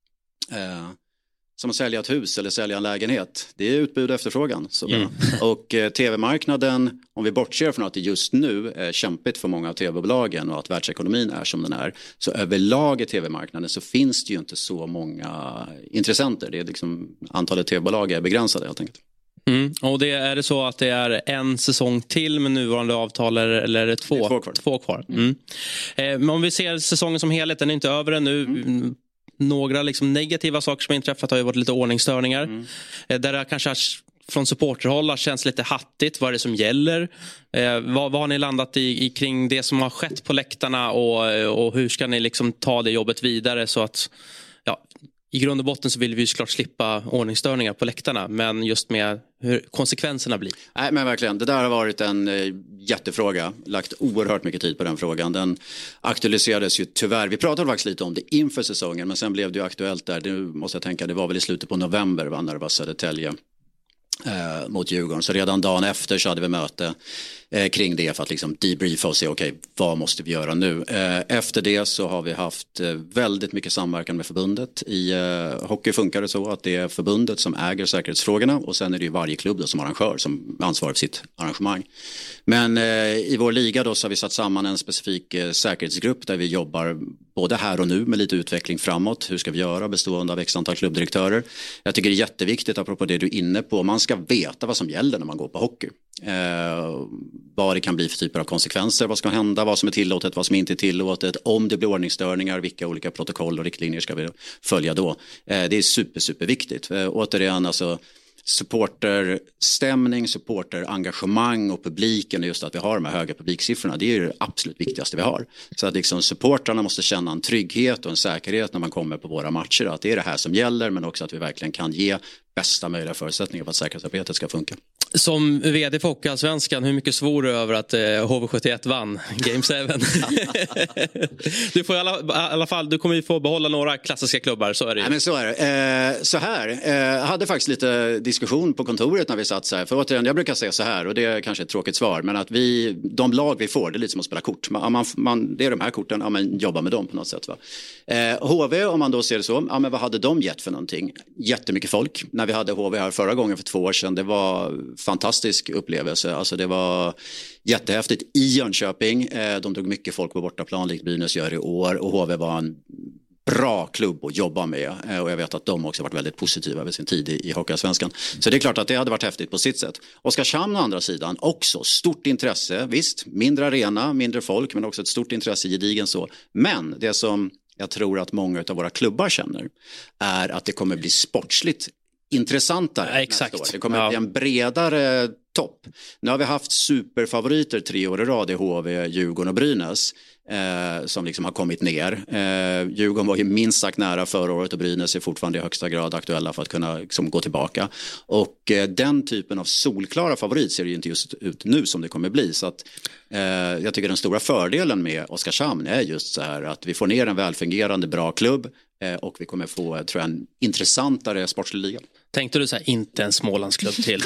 eh, som att sälja ett hus eller sälja en lägenhet. Det är utbud och efterfrågan. Så mm. Och eh, tv-marknaden, om vi bortser från att det just nu är kämpigt för många av tv-bolagen och att världsekonomin är som den är, så överlag i tv-marknaden så finns det ju inte så många intressenter. Det är liksom, antalet tv-bolag är begränsade helt enkelt. Mm. Och det, är det så att det är en säsong till med nuvarande avtal eller är det två? Det är två kvar. Två kvar. Mm. Mm. Eh, men om vi ser säsongen som helhet, den är inte över ännu. Mm. Några liksom negativa saker som har inträffat har ju varit lite ordningsstörningar. Mm. Eh, där det kanske från supporterhåll känns lite hattigt. Vad är det som gäller? Eh, vad, vad har ni landat i, i kring det som har skett på läktarna och, och hur ska ni liksom ta det jobbet vidare så att ja, i grund och botten så vill vi ju såklart slippa ordningsstörningar på läktarna, men just med hur konsekvenserna blir. Nej, men verkligen, det där har varit en eh, jättefråga. Lagt oerhört mycket tid på den frågan. Den aktualiserades ju tyvärr. Vi pratade faktiskt lite om det inför säsongen, men sen blev det ju aktuellt där. Nu måste jag tänka, det var väl i slutet på november va, när det var Södertälje eh, mot Djurgården. Så redan dagen efter så hade vi möte eh, kring det för att liksom debriefa och se okej, okay, vad måste vi göra nu? Eh, efter det så har vi haft eh, väldigt mycket samverkan med förbundet. I eh, hockey funkar det så att det är förbundet som äger säkerhetsfrågorna och sen är det ju varje klubb då som arrangör som ansvarar för sitt arrangemang. Men eh, i vår liga då så har vi satt samman en specifik eh, säkerhetsgrupp där vi jobbar både här och nu med lite utveckling framåt. Hur ska vi göra bestående av x antal klubbdirektörer? Jag tycker det är jätteviktigt apropå det du är inne på. Man ska veta vad som gäller när man går på hockey. Eh, vad det kan bli för typer av konsekvenser, vad ska hända, vad som är tillåtet, vad som inte är tillåtet, om det blir ordningsstörningar, vilka olika protokoll och riktlinjer ska vi följa då. Eh, det är super, super viktigt. Eh, återigen, alltså supporterstämning, supporterengagemang och publiken, just att vi har de här höga publiksiffrorna, det är det absolut viktigaste vi har. Så att liksom supportrarna måste känna en trygghet och en säkerhet när man kommer på våra matcher, att det är det här som gäller, men också att vi verkligen kan ge bästa möjliga förutsättningar för att säkerhetsarbetet ska funka. Som vd för Hockeyallsvenskan, hur mycket svor du över att eh, H V sjuttioett vann Game sju? Du får i alla, i alla fall, du kommer ju få behålla några klassiska klubbar, så är det ju. Ja, men så är det. Eh, så här, eh, jag hade faktiskt lite diskussion på kontoret när vi satt så här. För återigen, jag brukar säga så här, och det är kanske ett tråkigt svar, men att vi, de lag vi får, det är lite som att spela kort. Man, man, man, det är de här korten, ja, man jobbar med dem på något sätt. Va? Eh, H V, om man då ser det så, ja, men vad hade de gett för någonting? Jättemycket folk. När vi hade H V här förra gången för två år sedan, det var fantastisk upplevelse. Alltså det var jättehäftigt i Jönköping. Eh, de tog mycket folk på bortaplan, likt Brynäs gör i år, och H V var en bra klubb att jobba med, och jag vet att de också varit väldigt positiva över sin tid i, i Hockeyallsvenskan. Så det är klart att det hade varit häftigt på sitt sätt. Oskarshamn å andra sidan, också stort intresse, visst, mindre arena, mindre folk, men också ett stort intresse, gedigen så. Men det som jag tror att många av våra klubbar känner är att det kommer bli sportsligt intressantare. Ja, exakt. Nästa år. Det kommer ja. Ja. bli en bredare topp. Nu har vi haft superfavoriter tre år i rad i H V, Djurgården och Brynäs. Eh, som liksom har kommit ner. Eh, Djurgården var ju minst sagt nära förra året, och Brynäs är fortfarande i högsta grad aktuella för att kunna liksom gå tillbaka. Och eh, den typen av solklara favorit ser det ju inte just ut nu som det kommer bli. Så att eh, jag tycker den stora fördelen med Oskarshamn är just så här att vi får ner en välfungerande bra klubb, eh, och vi kommer få, tror jag, en intressantare sportslig liga. Tänkte du så här, inte en Smålandsklubb till?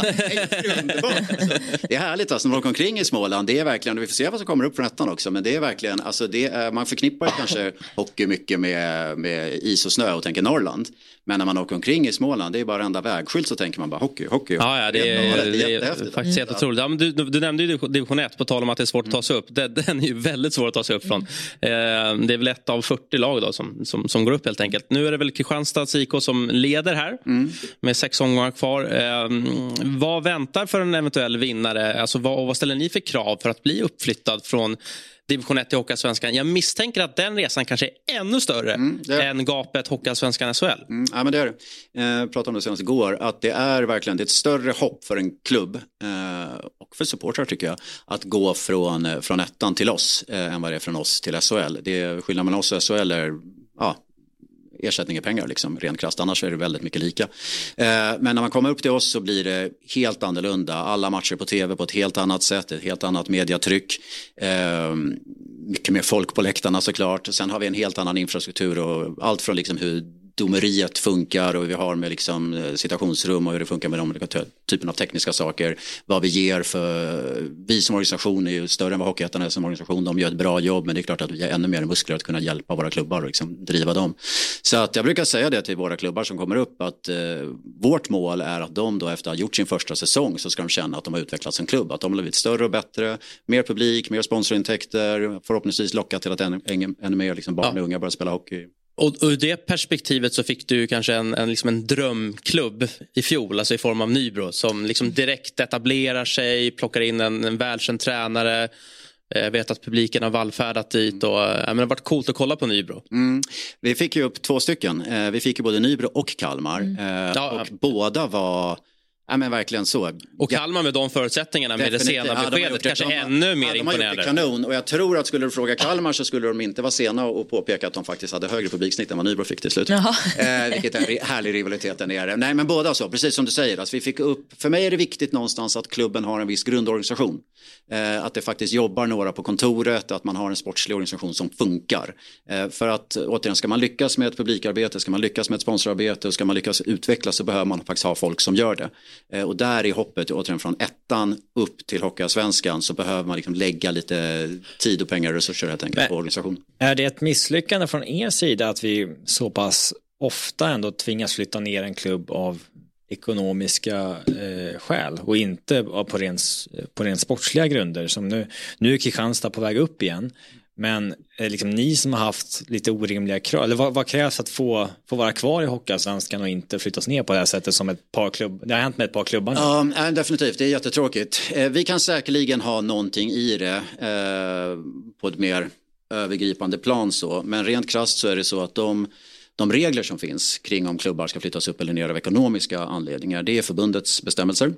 Det är härligt alltså, när man åker omkring i Småland. Det är verkligen, och vi får se vad som kommer upp från ettan också, men det är verkligen, alltså det är, man förknippar kanske hockey mycket med, med is och snö och tänker Norrland. Men när man åker omkring i Småland, det är bara enda vägskylt, så tänker man bara hockey, hockey. Ja, ja, det är, det är, det är, det är faktiskt helt otroligt. Ja, men du, du nämnde ju division ett, på tal om att det är svårt att ta sig upp. Den, den är ju väldigt svår att ta sig upp från. Eh, det är väl ett av fyrtio lag då som, som, som går upp helt enkelt. Nu är det väl Kristianstads I K som leder här, mm. med sex omgångar kvar. Eh, vad väntar för en eventuell vinnare? Alltså, vad, vad ställer ni för krav för att bli uppflyttad från division ett till Hockeyallsvenskan? Jag misstänker att den resan kanske är ännu större mm, än gapet Hockeyallsvenskan S H L. Mm, ja, men det är det. Jag pratade om det senast igår, att det är verkligen det är ett större hopp för en klubb eh, och för supportrar, tycker jag, att gå från, från ettan till oss eh, än vad det är från oss till S H L. Det är skillnad mellan oss och S H L är, ja, ersättning i pengar liksom, rent krasst, annars är det väldigt mycket lika. Eh, men när man kommer upp till oss så blir det helt annorlunda. Alla matcher på tv på ett helt annat sätt, ett helt annat mediatryck. Eh, mycket mer folk på läktarna såklart. Sen har vi en helt annan infrastruktur, och allt från liksom hur domeriet funkar och vi har med liksom situationsrum och hur det funkar med de olika typen av tekniska saker. Vad vi ger för, vi som organisation är ju större än vad Hockeyettan är som organisation. De gör ett bra jobb, men det är klart att vi har ännu mer muskler att kunna hjälpa våra klubbar och liksom driva dem. Så att jag brukar säga det till våra klubbar som kommer upp, att eh, vårt mål är att de då efter att ha gjort sin första säsong så ska de känna att de har utvecklats som klubb. Att de har blivit större och bättre, mer publik, mer sponsorintäkter, förhoppningsvis locka till att ännu, ännu, ännu mer liksom barn och unga börjar spela hockey. Och ur det perspektivet så fick du kanske en, en, liksom en drömklubb i fjol, alltså i form av Nybro, som liksom direkt etablerar sig, plockar in en, en välkänd tränare. Jag vet att publiken har vallfärdat dit, och ja, men det har varit coolt att kolla på Nybro. Mm. Vi fick ju upp två stycken. Vi fick ju både Nybro och Kalmar. Mm. Ja, och ja. båda var... Ja, men verkligen så. Och Kalmar med de förutsättningarna med Definitivt. det sena ja, beskedet de kanske de, ännu mer ja, imponerande. Kanon, och jag tror att skulle du fråga Kalmar så skulle de inte vara sena och påpeka att de faktiskt hade högre publiksnitt än vad Nybro fick till slut. eh, vilket är en härlig rivalitet där nere. Nej, men båda så, precis som du säger. Alltså, vi fick upp, för mig är det viktigt någonstans att klubben har en viss grundorganisation. Eh, att det faktiskt jobbar några på kontoret, att man har en sportslig organisation som funkar. Eh, för att återigen, ska man lyckas med ett publikarbete, ska man lyckas med ett sponsorarbete och ska man lyckas utvecklas, så behöver man faktiskt ha folk som gör det. Och där i hoppet återigen från ettan upp till Hockeyallsvenskan så behöver man liksom lägga lite tid och pengar och resurser helt enkelt på organisationen. Är det ett misslyckande från er sida att vi så pass ofta ändå tvingas flytta ner en klubb av ekonomiska eh, skäl och inte på rent, på rent sportsliga grunder, som nu, nu är Kristianstad på väg upp igen? Men eh, liksom ni som har haft lite orimliga krav, eller vad, vad krävs att få, få vara kvar i Hockeyallsvenskan och inte flyttas ner på det här sättet som ett par klubb, det har hänt med ett par klubbar nu? Ja, definitivt, det är jättetråkigt. Eh, vi kan säkerligen ha någonting i det eh, på ett mer övergripande plan så, men rent krasst så är det så att de, de regler som finns kring om klubbar ska flyttas upp eller ner av ekonomiska anledningar, det är förbundets bestämmelser.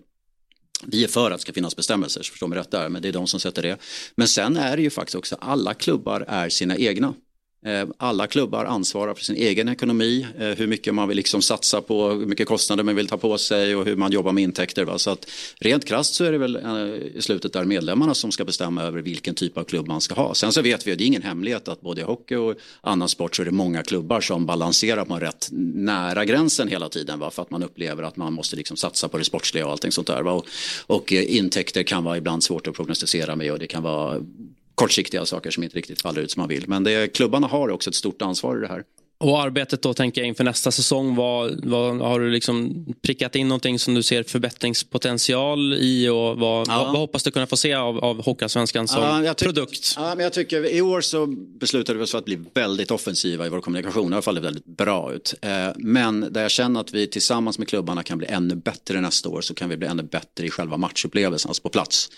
Vi är för att det ska finnas bestämmelser, så förstår mig rätt där, men det är de som sätter det. Men sen är det ju faktiskt också, alla klubbar är sina egna. Alla klubbar ansvarar för sin egen ekonomi, hur mycket man vill liksom satsa på, hur mycket kostnader man vill ta på sig och hur man jobbar med intäkter. Va? Så att rent krasst så är det väl i slutet där medlemmarna som ska bestämma över vilken typ av klubb man ska ha. Sen så vet vi att det är ingen hemlighet att både i hockey och annan sport så är det många klubbar som balanserar på en rätt nära gränsen hela tiden. Va? För att man upplever att man måste liksom satsa på det sportsliga och allting sånt där. Va? Och, och intäkter kan vara ibland svårt att prognostisera med och det kan vara kortsiktiga saker som inte riktigt faller ut som man vill. Men det, klubbarna har också ett stort ansvar i det här. Och arbetet då tänker jag inför nästa säsong, vad, vad har du liksom prickat in någonting som du ser förbättringspotential i och vad, ja. vad, vad hoppas du kunna få se av, av Hockeyallsvenskan som ja, tyck- produkt? Ja, men jag tycker i år så beslutade vi oss för att bli väldigt offensiva i vår kommunikation. Det har fallit väldigt bra ut. Men där jag känner att vi tillsammans med klubbarna kan bli ännu bättre nästa år så kan vi bli ännu bättre i själva matchupplevelsen, alltså på plats.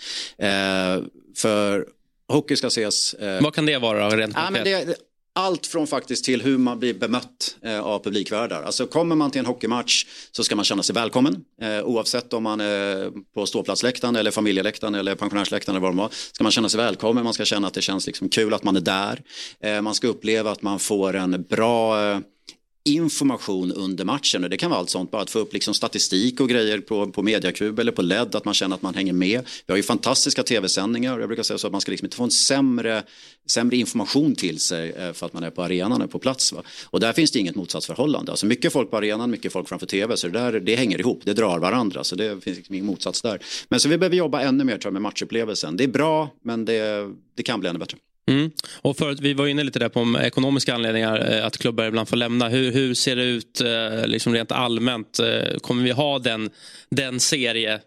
För hockey ska ses... Vad kan det vara rent ja, men det, allt från faktiskt till hur man blir bemött eh, av publikvärdar. Alltså kommer man till en hockeymatch så ska man känna sig välkommen. Eh, oavsett om man är på ståplatsläktaren eller familjeläktaren eller pensionärsläktaren eller vad det var. Ska man känna sig välkommen, man ska känna att det känns liksom kul att man är där. Eh, man ska uppleva att man får en bra... Eh, information under matchen och det kan vara allt sånt, bara att få upp liksom statistik och grejer på, på Mediakub eller på L E D, att man känner att man hänger med. Vi har ju fantastiska tv-sändningar och jag brukar säga så att man ska liksom inte få en sämre, sämre information till sig för att man är på arenan och på plats. Va? Och där finns det inget motsatsförhållande. Alltså mycket folk på arenan, mycket folk framför tv, så det, där, det hänger ihop, det drar varandra, så det finns liksom ingen motsats där. Men så vi behöver jobba ännu mer tror jag, med matchupplevelsen. Det är bra, men det, det kan bli ännu bättre. Mm. Och förut, vi var inne lite där på ekonomiska anledningar att klubbar ibland får lämna. Hur, hur ser det ut liksom rent allmänt? Kommer vi ha den, den serie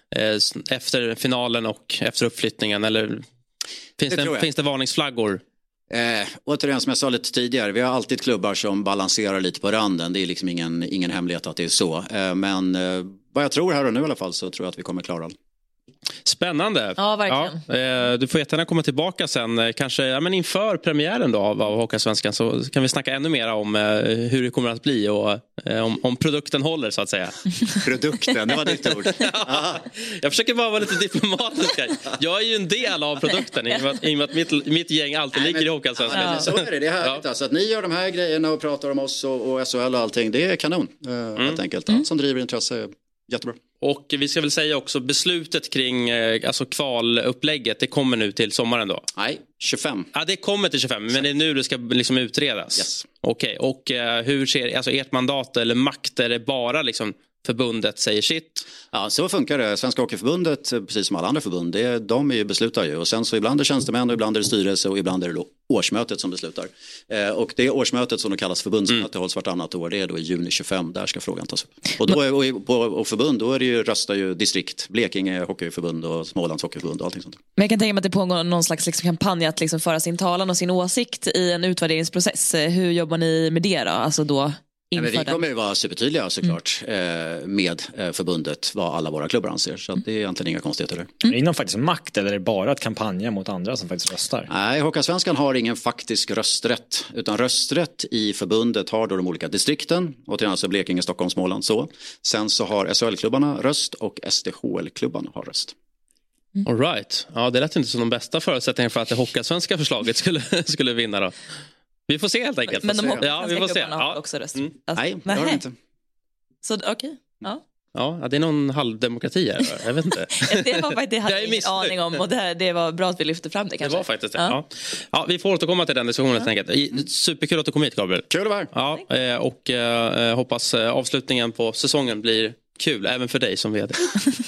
efter finalen och efter uppflyttningen? Eller finns det, det, finns det varningsflaggor? Eh, återigen som jag sa lite tidigare, vi har alltid klubbar som balanserar lite på randen. Det är liksom ingen, ingen hemlighet att det är så. Eh, men eh, vad jag tror här och nu i alla fall så tror jag att vi kommer klara det. Spännande. Ja, verkligen. Ja, du får jättegärna komma tillbaka sen. Kanske ja, men inför premiären då av, av Hockeyallsvenskan så kan vi snacka ännu mer om eh, hur det kommer att bli och eh, om, om produkten håller så att säga. Produkten, det var ditt ord. Ja, jag försöker bara vara lite diplomatisk här. Jag är ju en del av produkten i och med att, i och med att mitt, mitt gäng alltid Nej, ligger men, i Hockeyallsvenskan. Ja, så är det, det är härligt. Ja. Alltså, att ni gör de här grejerna och pratar om oss och, och S H L och allting, det är kanon. Eh, mm. Helt enkelt. Allt som driver intresse, jättebra. Och vi ska väl säga också beslutet kring alltså kvalupplägget, det kommer nu till sommaren då? Nej, tjugofem. Ja, det kommer till tjugofem, men det är nu det ska liksom utredas? Yes. Okej, okay. Och uh, hur ser alltså ert mandat eller makt, är det bara liksom förbundet säger sitt? Ja, så funkar det. Svenska Hockeyförbundet, precis som alla andra förbund, det, de är ju beslutar ju. Och sen så ibland är det tjänstemän och ibland är det styrelse och ibland är det då årsmötet som beslutar. Eh, och det årsmötet som då kallas förbundsmöte mm. hålls vartannat år, det är då i juni tjugofem, där ska frågan tas upp. Och, då är, och på och förbund, då är det ju, röstar ju distrikt, Blekinge Hockeyförbund och Smålands Hockeyförbund och allting sånt. Men jag kan tänka mig att det pågår någon slags liksom kampanj att liksom föra sin talan och sin åsikt i en utvärderingsprocess. Hur jobbar ni med det då? Alltså då... Ja, men vi kommer ju vara supertydliga såklart mm. med förbundet vad alla våra klubbar anser. Så att det är egentligen inga konstigheter där. Mm. Är det någon faktiskt makt eller är det bara att kampanja mot andra som faktiskt röstar? Nej, Hockeyallsvenskan har ingen faktisk rösträtt. Utan rösträtt i förbundet har då de olika distrikten. Och till alltså Blekinge, Stockholm, Småland så. Sen så har S H L-klubbarna röst och S D H L-klubbarna har röst. Mm. All right. Ja, det lät inte som de bästa förutsättningarna för att det Hockeyallsvenska förslaget skulle, skulle vinna då. Vi får se helt enkelt. Men de ja, vi får se. har ja. också röst. Mm. Alltså, nej, det har de inte. Så okej, okay. ja. Ja, det är någon halvdemokrati här. Jag vet inte. Det var faktiskt, det hade jag ingen aning om och det, här, det var bra att vi lyfte fram det kanske. Det var faktiskt det. Ja. Ja. Ja, vi får återkomma till den diskussionen ja. enkelt. Superkul att du kom hit, Gabriel. Kul att vara här. Ja, och eh, hoppas avslutningen på säsongen blir kul, även för dig som vd.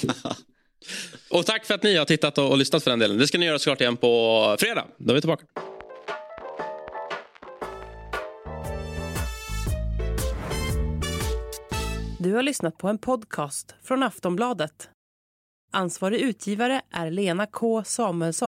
Och tack för att ni har tittat och, och lyssnat för den delen. Det ska ni göra såklart igen på fredag. Då är vi tillbaka. Du har lyssnat på en podcast från Aftonbladet. Ansvarig utgivare är Lena K. Samuelsson.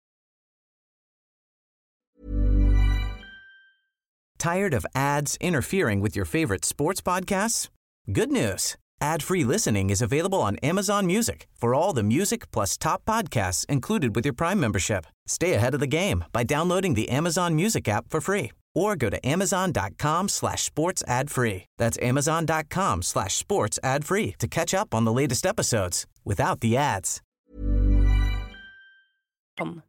Tired of ads interfering with your favorite sports podcasts? Good news. Ad-free listening is available on Amazon Music for all the music plus top podcasts included with your Prime membership. Stay ahead of the game by downloading the Amazon Music app for free or go to amazon.com slash sports ad free. That's amazon.com slash sports ad free to catch up on the latest episodes without the ads.